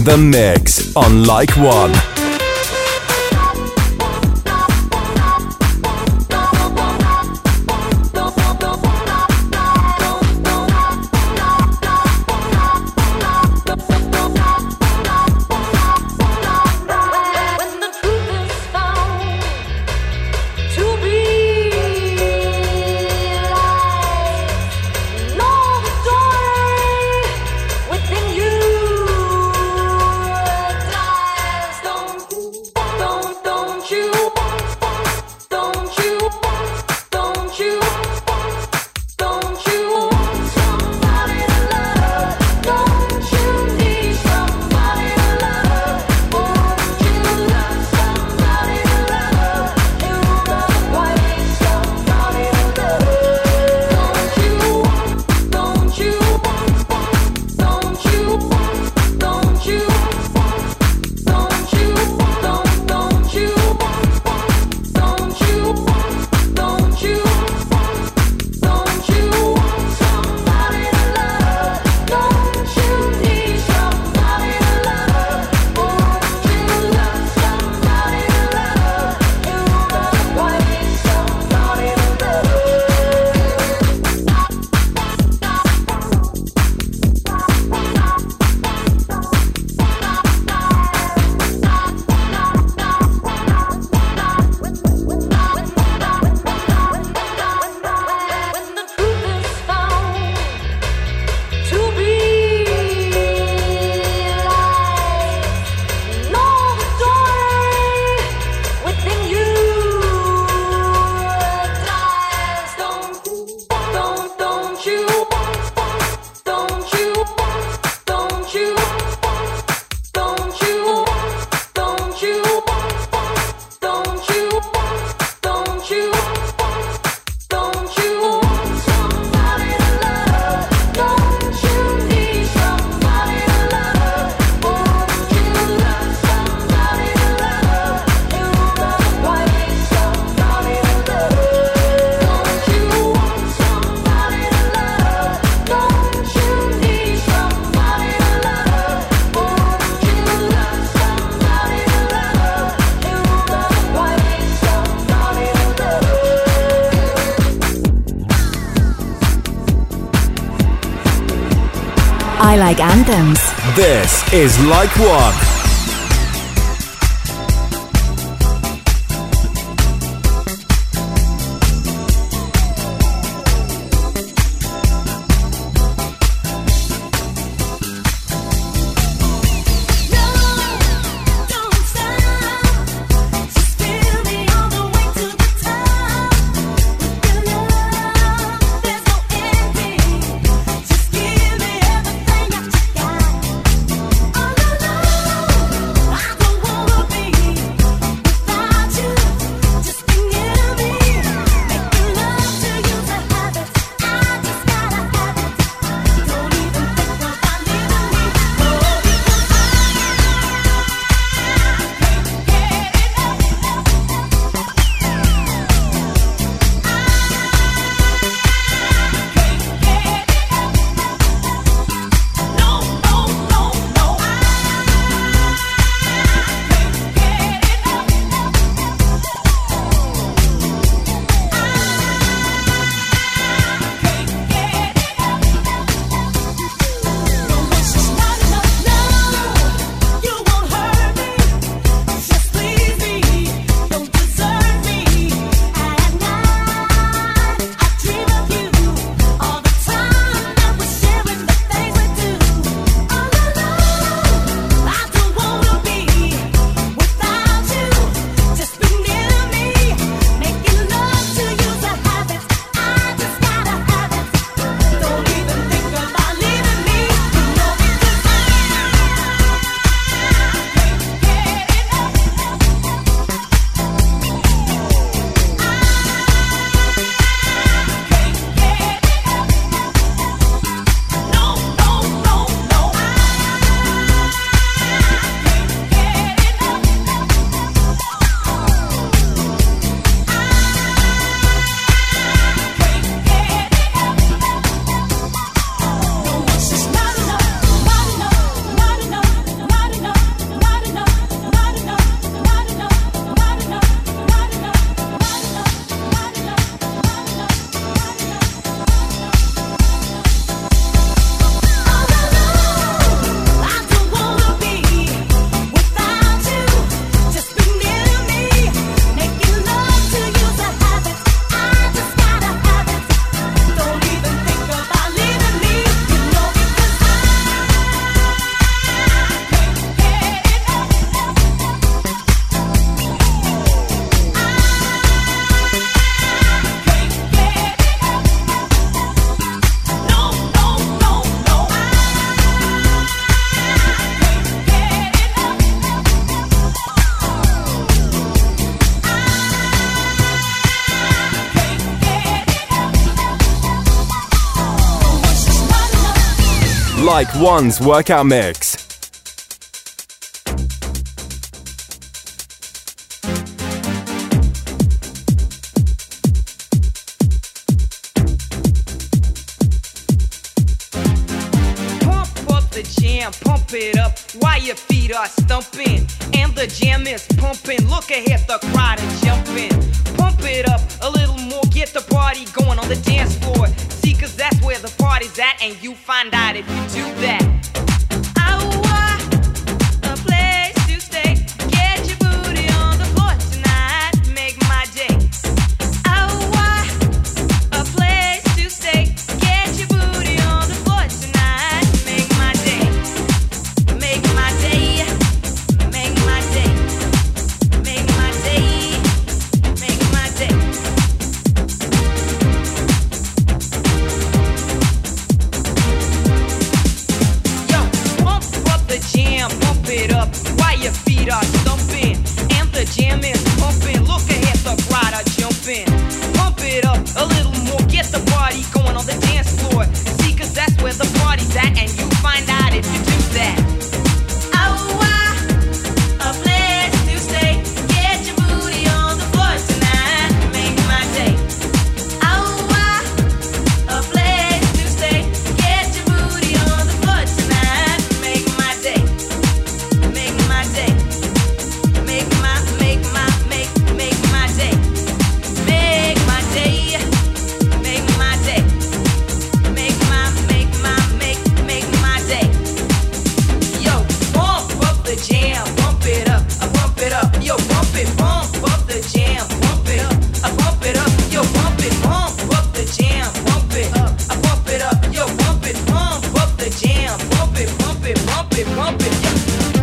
S1: The Mix on Like One.
S5: I like anthems.
S1: This is Like One.
S3: Oh,
S1: Like One's workout mix.
S13: Pump it up while your feet are stumping and the jam is pumping. Look ahead, the crowd is jumping. Pump it up a little more, get the party going on the dance floor. See, cause that's where the party's at, and you find out if you do that. A place to stay. Get your booty on the floor tonight. Make my day. A place to stay. Get your booty on the floor tonight. Make my day. Make my day. Make my day. Make my day. Make my day. Yo, pump up the jam, pump it up while your feet are stumping and the jam is pumping. Look ahead, the crowd are jumping. Pump it up a little more, get the party going on the dance floor. See, cause that's where the party's at, and you find out if you do that. A place to stay. Get your booty on the floor tonight. Make my day. A place to stay. Get your booty on the floor tonight. Make my day. Make my day. Make my day. Make my day. Make my day. Make my day. Yo, pump up the jam, pump it up, I pump it up. Yo, pump it, pump up the jam, pump it up, I pump it up. Yo, pump it, pump up the jam, pump it up, I pump it up. Yo, pump it, pump up the jam, pump it, pump it, pump it, pump it. Yo.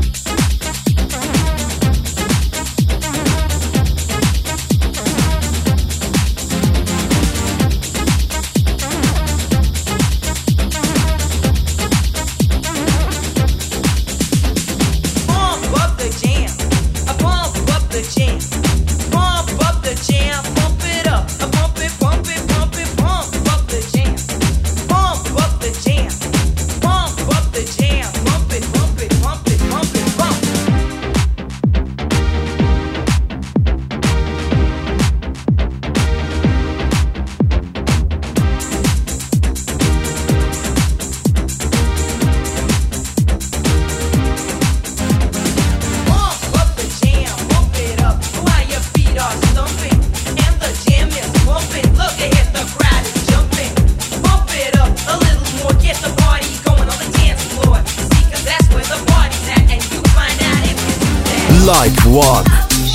S13: Pump up the jam, I pump up the jam, pump up the jam, pump it up, I pump it, pump it, pump it, pump up the jam, pump up the jam, pump up the jam, pump it, pump it, pump it, pump it, pump. Pump up the jam, pump it up while your feet are stumping and the jam is pumping. Look ahead, the crowd is jumping. Pump it up a little more, get the party going on the dance floor. See, cause that's where the party's at, and you find out if you do that.
S1: Like One.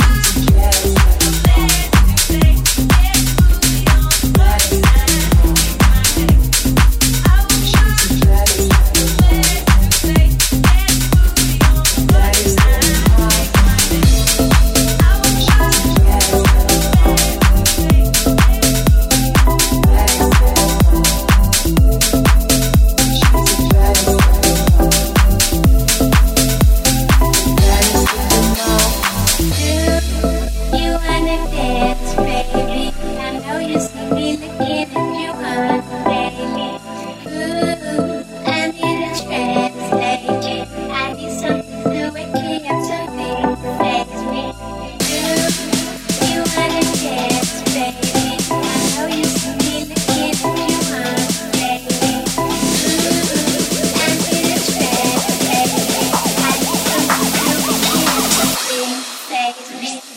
S3: You wanna dance, baby? I know you see me looking and you want, baby. Ooh, I need a translation. I need something to wake me up, something to face me. Ooh, you wanna dance, baby? I know you see me looking and you want, baby. Ooh, I need a translation. I need something to wake me up, something to face me.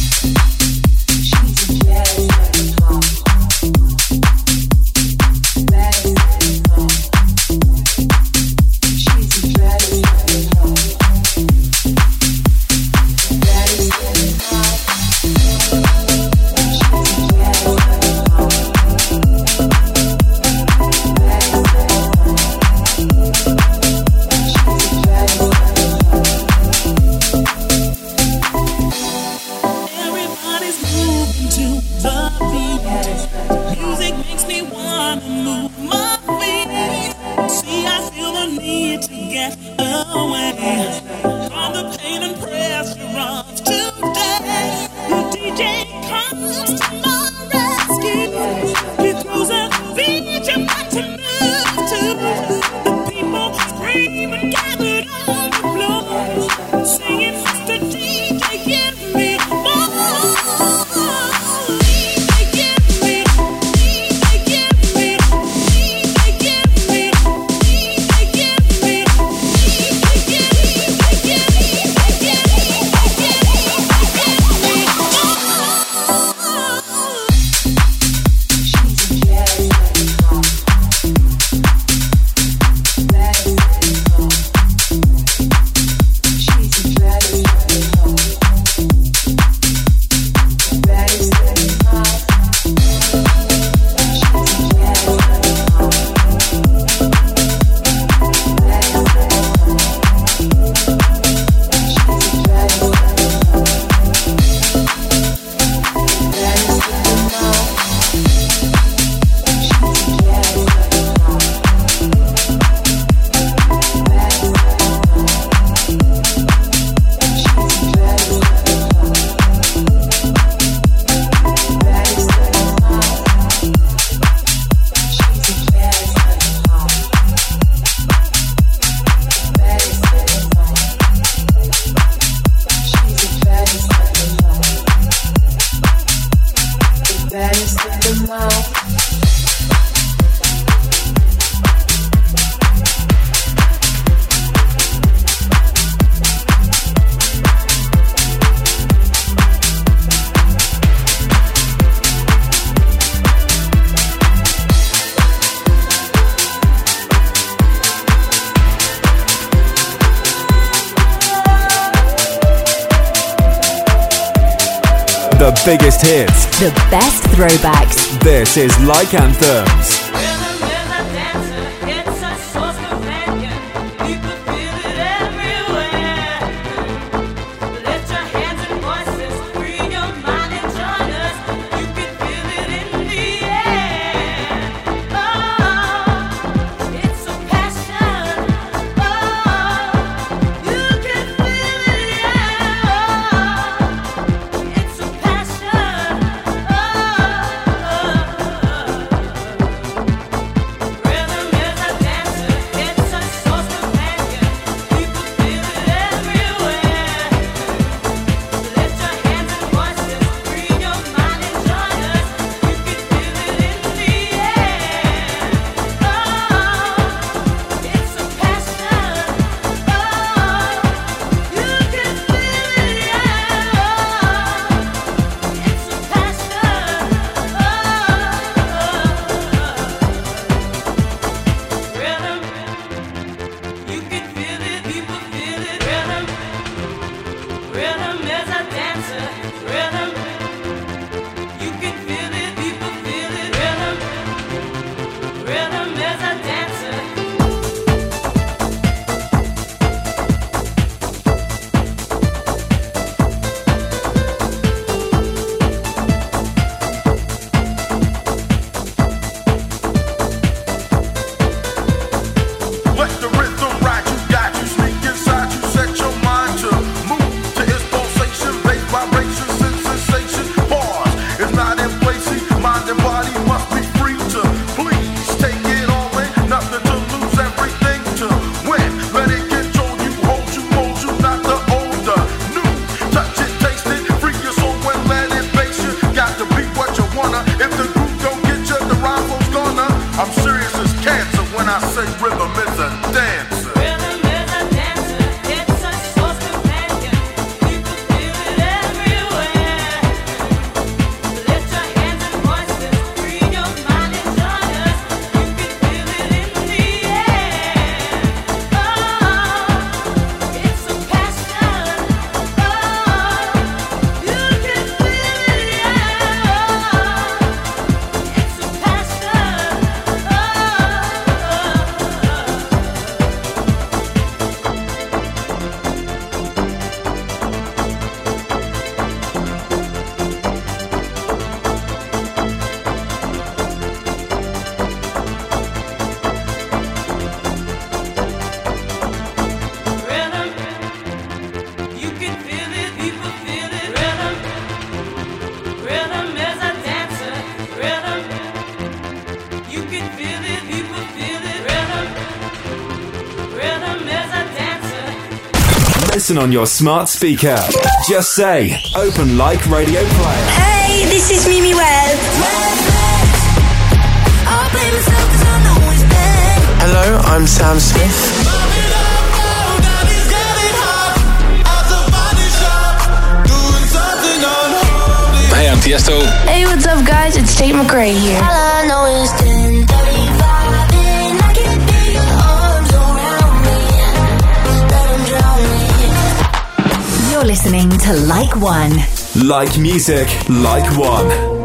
S14: Everybody's moving to the beat. Music makes me wanna move my feet. See, I feel the need to get away from the pain and pressure of today. The DJ comes to my rescue. He throws a beat you got to move to. The people
S1: The biggest hits.
S5: The best throwbacks.
S1: This is Like Anthems. Listen on your smart speaker. Just say, open like radio player.
S3: Hey, this is Mimi Webb.
S2: Hello, I'm Sam Smith.
S15: Hey, I'm Tiesto.
S8: Hey, what's up, guys? It's Tate McRae here.
S3: All I know is 10:35 and I can feel your arms around me. Let 'em drown me.
S5: You're listening to Like One.
S1: Like music, like one.